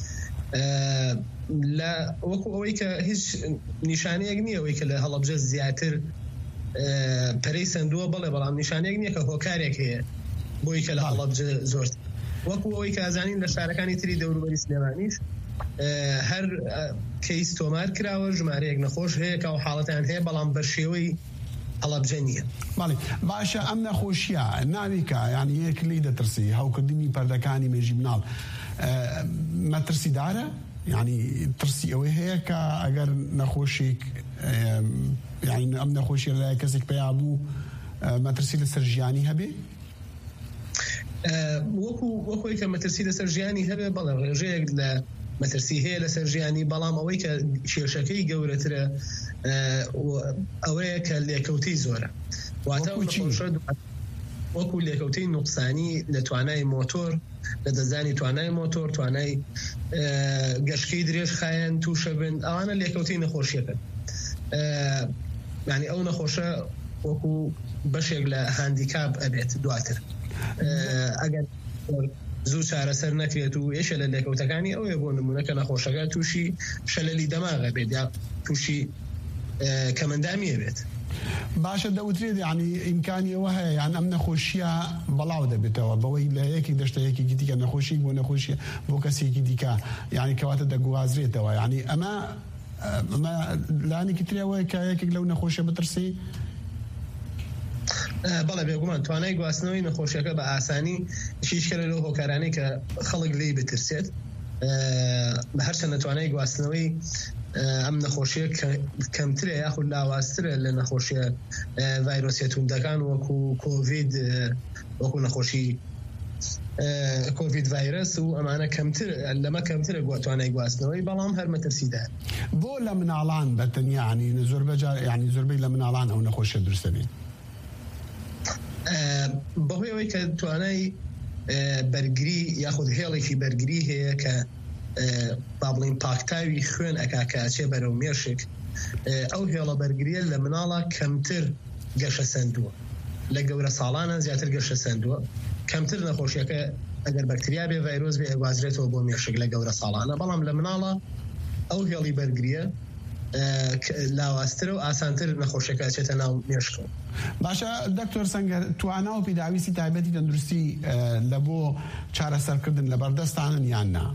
لە وەکو ئەوەی کە هیچ نیشانەیەک نییە ئەوەی کە لە هەڵەبجە زیاتر پەرەی سندووە بڵێ، بەڵام نیشانەیەک نییە کە هۆکارێک هەیە بۆی کە لە هەڵەبجە زۆر وەکو ئەوەی کە ئازانین لە شارەکانی تری دەوروبەری سلێمانیش هەر کەیس تۆمار کراوە ژمارەیەک نەخۆش هەیە کە ئەو حاڵەتیان هەیە، بەڵام بە شێوەی هەڵەبجە نییە. باڵێ باشە، ئەم نەخۆشیە ناویکە یانی یەک لی دەترسی هەوکردنی پەردەکانی مێژی مناڵ مەترسیدارە؟ ینی ترسی ئەوەی هەیە کە ئەگەر نەخۆشێک یعنی ئەم نەخۆشیە لای کەسێک پێیا بوو مەترسی لەسەر ژیانی هەبێ؟ وەکوی کە مەترسی لەسەر ژیانی هەبێ، بەڵێ ڕێژەیەک لە مەترسی هەیە لەسەر ژیانی، بەڵام ئەوەی کە کێشەکەی گەورەترە ئەوەیە کە لێکەوتی زۆرە، واتە وەکو لێکەوتی نوقسانی لە توانای مۆتۆر، لە دەزانی توانای مۆتۆر، توانای گەشتکەی درێژ خایەن تووشە بن، ئەوانە لێکەوتی نەخۆشیەکەن. یعنی ئەو نەخۆشە وەکو بەشێک لە هاندیکاپ ئەبێت دواتر ئەگەر زوو چارەسەر نەکرێت و یەشە لە لێکەوتەکانی ئەوەیە بۆ نمونە کە نەخۆشەکە تووشی شەلەلی دەماغە بێت یا تووشی کەمەندامیە بێت. باشە، دەوترێت ینی ئیمکانی ئەوە هەیە یان ئەم نەخۆشیە بەڵاو دەبێتەوە بەوەی لە یەکی دەشتە یەکێکی دیکە نەخۆشی بۆ نەخۆشیە بۆ کەسێکی دیکە ینی کەواتە دەگوازرێتەوە. ینی ئەمە لایەنێکی ترەوەی کە یەکێک لەو نەخۆشیە بترسی؟ بەڵێ بێگومان توانای گواستنەوەی نەخۆشیەکە بە ئاسانی شیشکەرە لەو هۆکارانەی کە خەڵک لێی بترسێت، هەرچەندە توانای گواستنەوەی ئەم نەخۆشیە کەمترە یاخود لاوااسترە لە نەخۆشیە ڤایرۆسیە توندەکان وەکو کۆڤید، وەکو نەخۆشی کۆڤید ڤایرۆس و ئەمانە کەمتر لەمە کەمترە توانای گواستنەوەی، بەڵام هەر مەترسیدار. بۆ لە مناڵان بەتەنیا ینی زۆربەی لە مناڵان ئەو نەخۆشیە دروستە بێت؟ بەهۆی ئەوەی کە توانای بەرگری یاخود هێڵێکی بەرگری هەیە کە با بڵین پاکتاوی خوێن ئەکاکەچێ بەرەو مێشک، ئەو هێڵە بەرگریە لە مناڵە کەمتر گەشە سندووە، لە گەورە ساڵانە زیاتر گەشە سندووە، کەمتر نەخۆشیەکە ئەگەر بەکتریا بێ ڤایرۆس بێ ئەگوازرێتەوە بۆ مێشک لە گەورە ساڵانە، بەڵام لە مناڵە ئەو هێڵی بەرگریە لاوااسترە و ئاسانتر نەخۆشیەکە چێتە ناو مێشکەوە. باشە دکتۆر سەنگەر، توانا و پیداویستی تایبەتی تەندروستی لە بۆ چارەسەرکردن لە بەردەستانن یان نا؟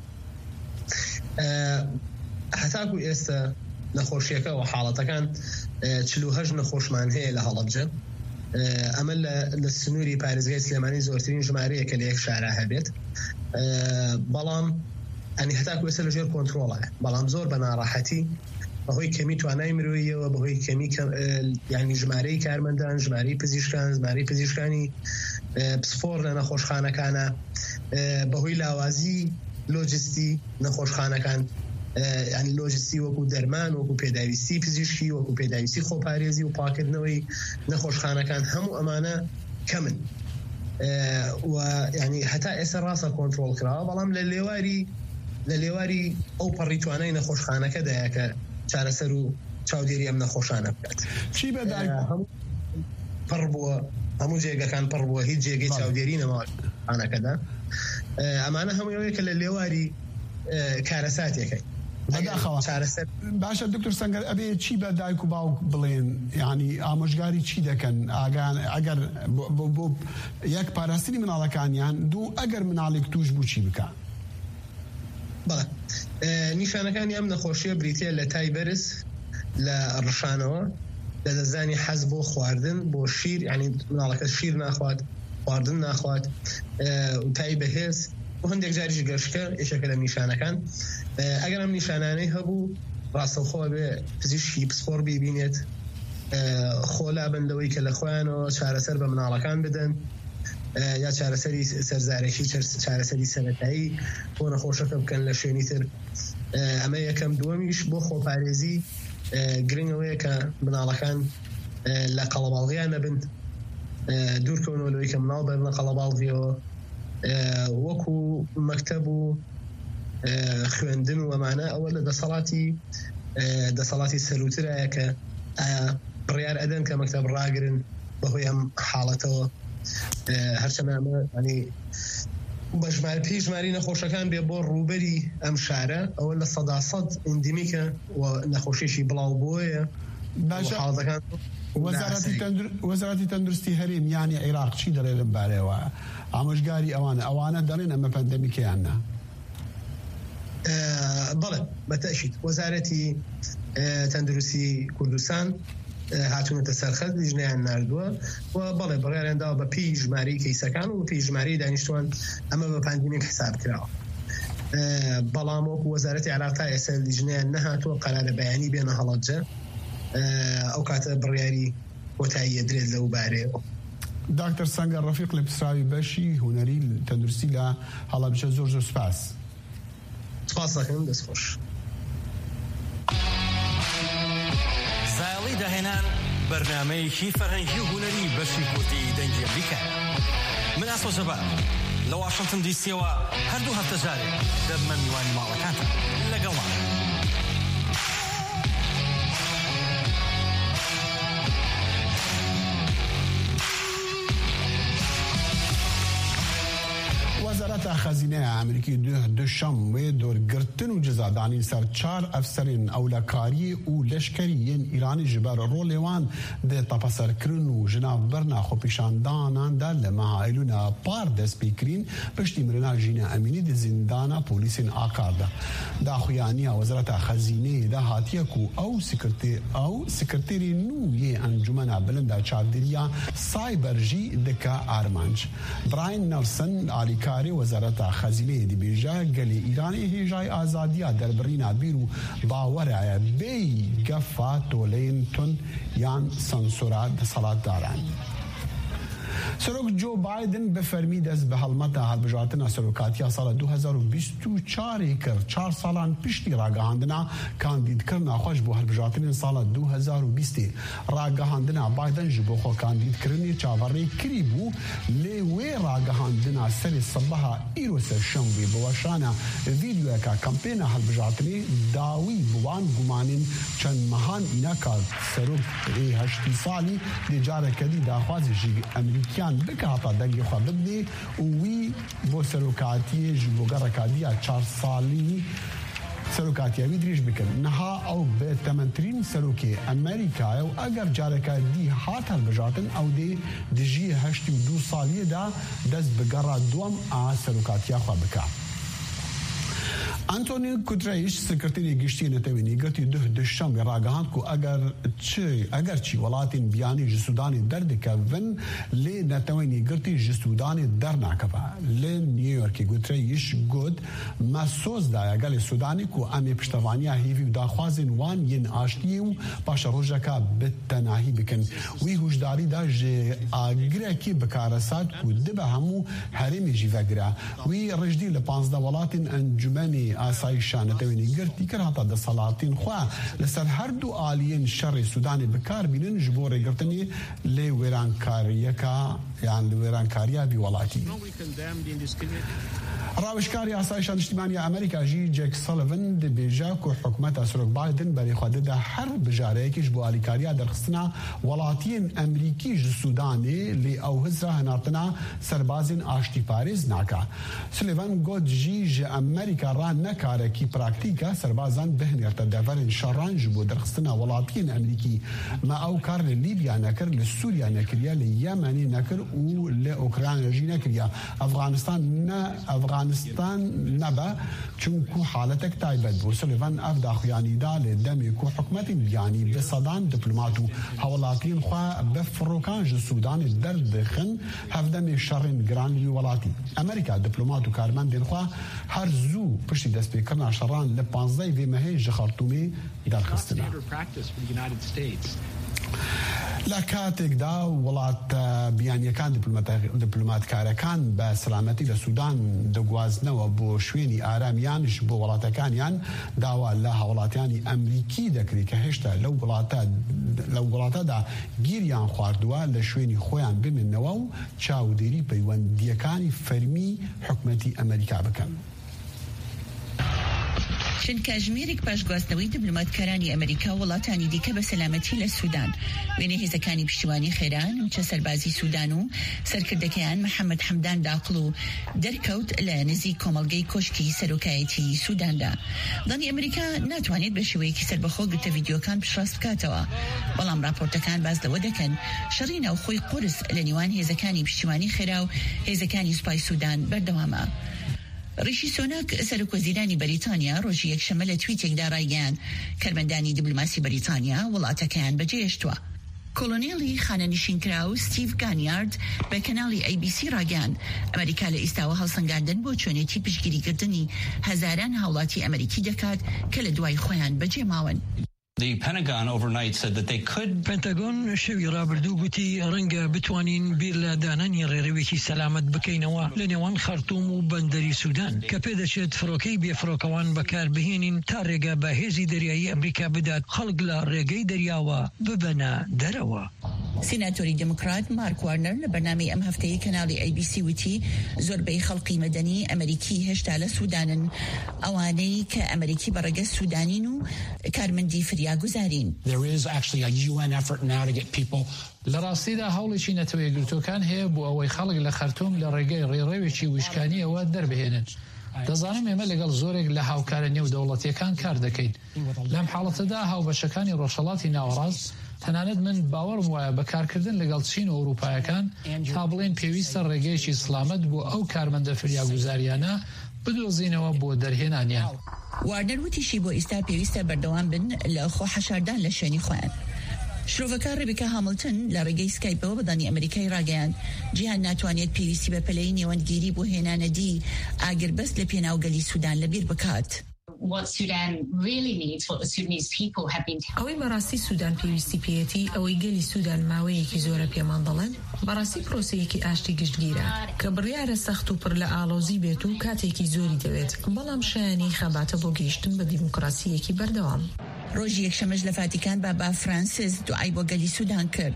هەتاکو ئێستا نەخۆشیەکە و حاڵەتەکان 48 نەخۆشمان هەیە لە هەڵەبجە ئەمە لە سنووری پارێزگای سلێمانی زۆرترین ژمارەیە کە لە یەک شارە هەبێت بەڵام ئەنی هەتاکو ئێستا لەژێر کۆنترۆڵە بەڵام زۆر بە ناڕەحەتی بەهۆی کەمی توانای مرۆییەوە بەهۆی کەمی یعنی ژمارەی کارمەندان ژمارەی پزیشکان ژمارەی پزیشکانی پسپۆر لە نەخۆشخانەکانە بەهۆی لاوازی لۆجستی نەخۆشخانەکان ینی لۆجستی وەکو دەرمان وەکو پێداویستی پزیشکی وەکو پێداویستی خۆپارێزی و پاکردنەوەی نەخۆشخانەکان هەموو ئەمانە کەمن و ینی هەتا ئێستا ڕاستە کۆنترۆڵ کراوە بەڵام لە لێواری ئەو پەڕی توانای نەخۆشخانەکەدایە کە چارەسەر و چاودێری ئەم نەخۆشانە بکات چی بەدای پڕ بووە هەموو جێگەکان پڕ بووە هیچ جێگەی چاودێری نەماوانەکەدا ئەمانە هەمووی کە لە لێواری کارەساتێکەکەی باشە دکتۆر سەنگەر ئەبێ چی بە دایک و باوک بڵێن ینی ئامۆژگاری چی دەکەن ئەگەر بۆ یەک پاراستنی مناڵەکانیان دوو ئەگەر مناڵێک توش بوو چی بکە بەڵێ نیشانەکانی ئەم نەخۆشیە بریتە لە تای بەرز لە ڕشانەوە لە دەزانی حەز بۆ خواردن بۆ شیر ینی مناڵەکە شیر ناخوات خواردن ناخوات و تای بەهێز و هەندێک جاریش گەشتکە یەکێکە لە نیشانەکان ئەگەر ئەم نیشانانەی هەبوو ڕاستەوخۆ بێ پزیشکی پسپۆر بیبینێت خۆلا بندەوەی کە لە خۆیانەوە چارەسەر بە مناڵەکان بدەن یا چارەسەری سەرزارێکی چارەسەری سەرەتایی بۆ نەخۆشەکە بکەن لە شوێنی تر ئەمە یەکەم دووەمیش بۆ خۆپارێزی گرنگەوەیە کە مناڵەکان لە قەڵەباڵغیان نەبن دوورکەونەوە لەوەی کە مناڵ بەرنە قەڵەباڵغیەوە وەکو مەکتەب و خوێندن و ئەمانە ئەوە لە دەسەڵاتی سەروترایە کە بڕیار ئەدەن کە مەکتەب ڕاگرن بەهۆی ئەم حاڵەتەوە هەرچەمە ینی بە ژماری نەخۆشەکان بێ بۆ ڕووبەری ئەم شارە ئەوە لە 100% ئیندیمیکە و نەخۆشیشی بڵاو بۆیە حاڵەکان وەزارەتی تەندروستی هەرێم یانی عێراق چی دەڵێ لەم بارەوە ئامۆژگاری ئەوانە دەڵێن ئەمە پەندەمیکەیاننا بەڵێ بەتەشید وەزارەتی تەندروستی کوردستان هاتوونەتە سەرخەت لیژنەیان ناردووە و بەڵێ بڕیاریانداوە بە پێی ژمارەی کەیسەکان و پێی ژمارەی دانیشتوان ئەمە بە پاندیمێک حساب کراوە بەڵام وەکو وەزارەتی عێراق تا ئێستا لیژنەیان نەهاتووە قەرارە بەیانی بێنە هەڵەبجە ئەو کاتە بڕیاری کۆتاییە درێت لەو بارەیەوە داکتەر سەنگەر ڕەفیق لە پسراوی بەشی هونەری تەندروستی لە هەڵەبجە زۆر سوپاس دەکەم دەستخۆش زایڵی داهێنان بەرنامەیەکی فەرهەنگی و هونەری بەشی کوردی دەنگی ئەمریکا من ئاسۆ جەبار لە واشنتن دیسیەوە هەردوو هەفتە جارێک دەبمە میوانی ماڵەکانتان لەگەڵمان وەزارەتە خەزینەیە ئەمریکی دوشەممێ دۆرگرتن و جزادانی سەر 4 ئەفسەرین ئەولەکاری و لەشکریین ئیرانی ji ber rolêwan dê tepesserkirin û ji nav berna xwepêşandanan de li meha Eylûna par dest pêkirîn piştî mirina Jîna Emînî di zîndana polîsên Akar de. Daxuyaniya Wezareta Xezîneyê de hatiye ku ew sekreterê nû yê Encûmena Bilind a Çavdêriya Cyber jî dike armanc. Brian Nelson alîkarê Wezareta Xezîneyê dibêje gelê Îranê hêjayê azadiya derbirîna bîr û bawera ye bêyî gefa toleyên tund yan sensora desalatdaran. Serok Joe Biden bi fermî dest bi helmeta hilbijartina serokatiya sala 2024 kir 4 salan piştî ragihandina kandîdkirina xwe ji bo hilbijartinên sala 2020 ragihandina Biden ji bo xwe kandîdkirinê çaverê kirî bû lê wê ragihandina serê sibaha îro serşemvê bi weşana vîdyoyeka kampêna hilbijartinê dawî bi wan gumanên çend mehan îneka serokê 8 salî dê carekedî daxwazê ji Emerîkiyan bike hata dengê xwe bidê û wî bo serokatiyê ji bo gerekadiya 4 salî serokatiya wî dirêj bikin. Niha ew bi tementirîn serokê Amerîkayê û eger careka dî hat hilbijartin ew dê di jî 82 saliyê de dest bi gera duam a serokatiya xwe bike. ئەنتۆنیو کوترەیش سکرتێری گشتی نەتەوێنی گرتی دوشەمێ ڕاگەهاند و ئەگەر چی وڵاتین بیانی ji Sudanê derdikevin lê netewênî girtî ji Sudanê dernakeve. Li New Yorkê Guterres got me soz daye gelê Sudanê ku em ê piştevaniya hêvî û daxwazên wan yên aştiyê û paşa rojeka bi tenahî bikin. Wî hûşdarî da ji agirekî bikare sat ku dibe hemû herêmê jî vegire. Wî rijdî li 15 welatên encûmenê asayişa netewênî girtî kir hata desalatên xwe li ser her du aliyên şerê Sudanê bikar bînin ji bo rêgirtinê lê wêrankariyeka yan li wêrankariya vî welatî. Ravişkarî asayişa niştimaniya Amerîka jî Jake Sullivan dibêje ku hikûmeta Serok Biden berê xwe dide her bijareyekî ji bo alîkariya derxistina welatiyên Emerîkî ji Sudanê lê ew hizra hinartina serbazên aştîparêz nake. Sullivan got jî ji Amerîka ra nekarekî praktîk e serbazan bihinêrte deverên şerran ji bo derxistina welatiyên Emerîkî. Me ew kar li Lîbya nekir, li Sûriya nekiriye, li Yemenê nekir û li Ukrayna jî nekiriye. Afganistan nebe çünkü haletek taybet bû. Sullivan ev daxuyanî da lê demê ku hikûmetên biyanî bi sedan diplomat û hewelatiyên xwe bi firokan ji Sudanê derdixin hevdemê şerên giran wî welatî. Amerîka diplomat û karmendên xwe her zû piştî destpêkirina şerran li 15 vê mehê ji Xartûmê derxistine. لە کاتێکدا وڵات بیانیەکان دیپلۆماتکارەکان بە سەلامەتی لە سوودان دەگوازنەوە بۆ شوێنی ئارامیانش بۆ وڵاتەکانیان داوا لە هاوڵاتیانی ئەمریکی دەکرێت کە هێشتا لەو وڵاتەدا گیریان خواردووە لە شوێنی خۆیان بمێنەوە و چاودێری پەیوەندیەکانی فەرمی حکومەتی ئەمریکا بکەن. چونکە ژمێرێک پاشگواستنەوەی دیپلۆماتکارانی ئەمریکا وڵاتانی دیکە بە سەلامەتی لە سوودان وێنە هێزەکانی پشتیوانی خێران وچە سەربازی سوودان و سەرکردەکەیان محەممەد حەمدان داقڵ و دەرکەوت لە نزیک کۆمەڵگەی کۆشکی سەرۆکایەتی سووداندا. دڵنی ئەمریکا ناتوانێت بە شێوەیەکی سەربەخۆ گرتە ڤیدیۆکان پشتڕاست بکاتەوە، بەڵام راپۆرتەکان باز لەوە دەکەن شەڕی ناوخۆی قورس لە نێوان هێزەکانی پشتیوانی خێرا و هێزەکانی سوپای سوودان بەردەوامە. ریشی سۆناک سەرۆکوەزیرانی بەریتانیا ڕۆژی یەکشەمە لە تویتێکدا ڕایگەیاند کارمەندانی دیپلۆماسی بەریتانیا وڵاتەکەیان بەجێهێشتووە. کۆلۆنێڵی خانەنشینکراو ستیڤ گانیارد بە کەناڵی ABC ڕاگەیاند ئەمریکا لە ئێستاوە هەڵسەنگاندن بۆ چۆنێتی پشتگیریکردنی هەزاران هاوڵاتی ئەمریکی دەکات کە لە دوای خۆیان بەجێ ماون. The Pentagon overnight said that they could. Pentagon شەوی ڕابردوو گوتی ڕەنگە بتوانین بیر لە دانانی ڕێڕەوێکی سەلامەت بکەینەوە لە نێوان خەرتوم و بەندەری سوودان کە پێدەچێت فڕۆکەی بێفڕۆکەوان بەکاربهێنین تا ڕێگە بە هێزی دەریایی ئەمریکا بدات خەڵک لە ڕێگەی دەریاوە ببەنە دەرەوە. سیناتۆری دموکرات مارک وارنەر لە بەرنامەی ئەم هەفتەیە کەناڵی ABC وتی زۆربەی خەڵقی مەدەنی ئەمریکی هێشتا لە سوودانن، ئەوانەی کە ئەمریکی بەڕێگە سوودانین و کارمەندی فریاگوزارین. لە ڕاستیدا هەوڵێکی نەتەوەیەگرتوەکان هەیە بۆ ئەوەی خەڵک لە خەرتوم لە ڕێگەی ڕێڕەوێکی وشکانیەوە دەربهێنن. دەزانم ئێمە لەگەڵ زۆرێک لە هاوکارە نێودەوڵەتیەکان کار دەکەین. لەم حاڵەتەدا هاوبەشەکانی ڕۆژهەڵاتی ناوەڕاست تەنانەت من باوەڕم وایە بەکارکردن لەگەڵ چین و ئەوروپایەکان تا بڵێن پێویستە ڕێگەیەکی سڵامەت بۆ ئەو کارمەندە فریاگوزاریانە بدۆزینەوە بۆ دەرهێنانیان. واردەر وتیشی بۆ ئێستا پێویستە بەردەوام بن لە خۆحەشاردان لە شوێنی خۆیان. شرۆڤەکە ڕێبێکا هامڵتن لە ڕێگەی سکایپەوە بەدانی ئەمریکای ڕاگەیاند جیهان ناتوانێت پێویستی بە پەلەی نێوەندگیری بۆ هێنانەدی ئاگربەست لە پێناوگەلی سوودان لەبیر بکات. ئەوەی بەڕاستی سوودان پێویستی پێیەتی ئەوەی گەلی سوودان ماوەیەکی زۆرە پێمان دەڵێن بەڕاستی پرۆسەیەکی ئاشتی گشتگیرە کە بڕیارە سەخت و پڕ لە ئاڵۆزی بێت و کاتێکی زۆری دەوێت، بەڵام شایانی خەباتە بۆ گەیشتن بە دیموکراسیەکی بەردەوام. ڕۆژی یەکشەمەش لە ڤاتیکان بابا فرانسیس دوعای بۆ گەلی سوودان کرد.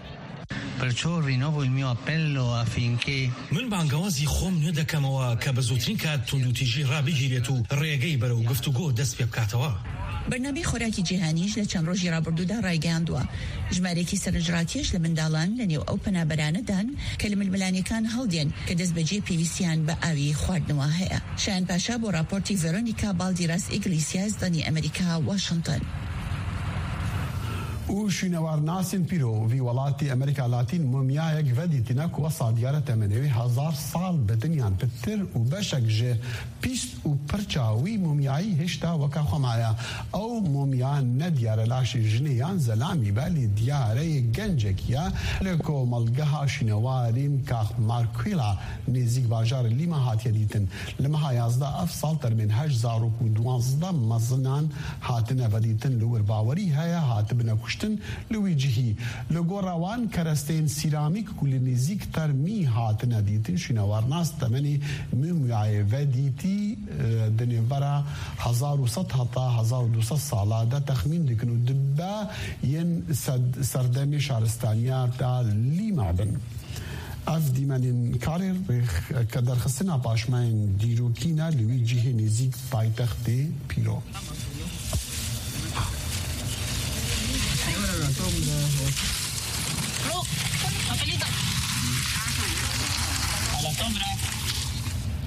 من بانگەوازی خۆم نوێ دەکەمەوە کە بە زووترین کات توندوتیژی ڕابگیرێت و ڕێگەی بەرەو گفتوگۆ دەست پێ بکاتەوە. بەرنامەی خۆراکی جیهانیش لە چەند ڕۆژی ڕابردوودا ڕایگەیاندووە ژمارێکی سەرنجڕاکێش لە منداڵان لە نێو ئەو پەنابەرانەدان کە لە ململانیەکان هەڵدێن کە دەست بەجێ پێویستیان بە ئاوی خواردنەوە هەیە. شایان پاشا بۆ راپۆرتی ڤێرۆنیکا بالدیراس ئیگلیسیاس دەنی ئەمریکا واشنگتن. و شینوار ناسین پیرو وی ولاتی امریکا لاتین مومیایک ودی تینک و صادیارت منوی 1000 سال بدنیان پتر و بشک جه پیست و پرچاوی مومیایی هشتا وکا خمایا او مومیان ندیار لاشی جنیان زلامی بالی دیاره گنجکیا لکو ملگها شینوارین کاخ مارکویلا نزیک باجار لیما هاتیه دیتن لما 11 سال تر من 2012 مزنان هاتنه ودیتن لور باوری هیا هاتبنه کشتن لوی جهی لگو روان کرستین سیرامیک کل نزیک تر می هاتنه دیتن شینوار ناس تمنی مومیای ودیتی دنیورا 1100 حتا 1200 ساله ده تخمین دکنو دبا ین سردمی شهرستانیا تا لیما بن اف دیمانین کارر که در خستنا پاشماین دیروکینا لوی جهی نزیک پایتخت پیرو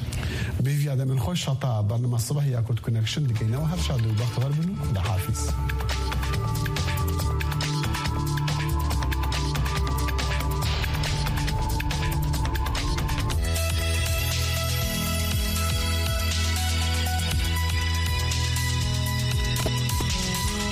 بيفيا من خوش شطا برنامج الصباح ياكل كونكشن لكي نو هر شادو بختبر بنو ده حافظ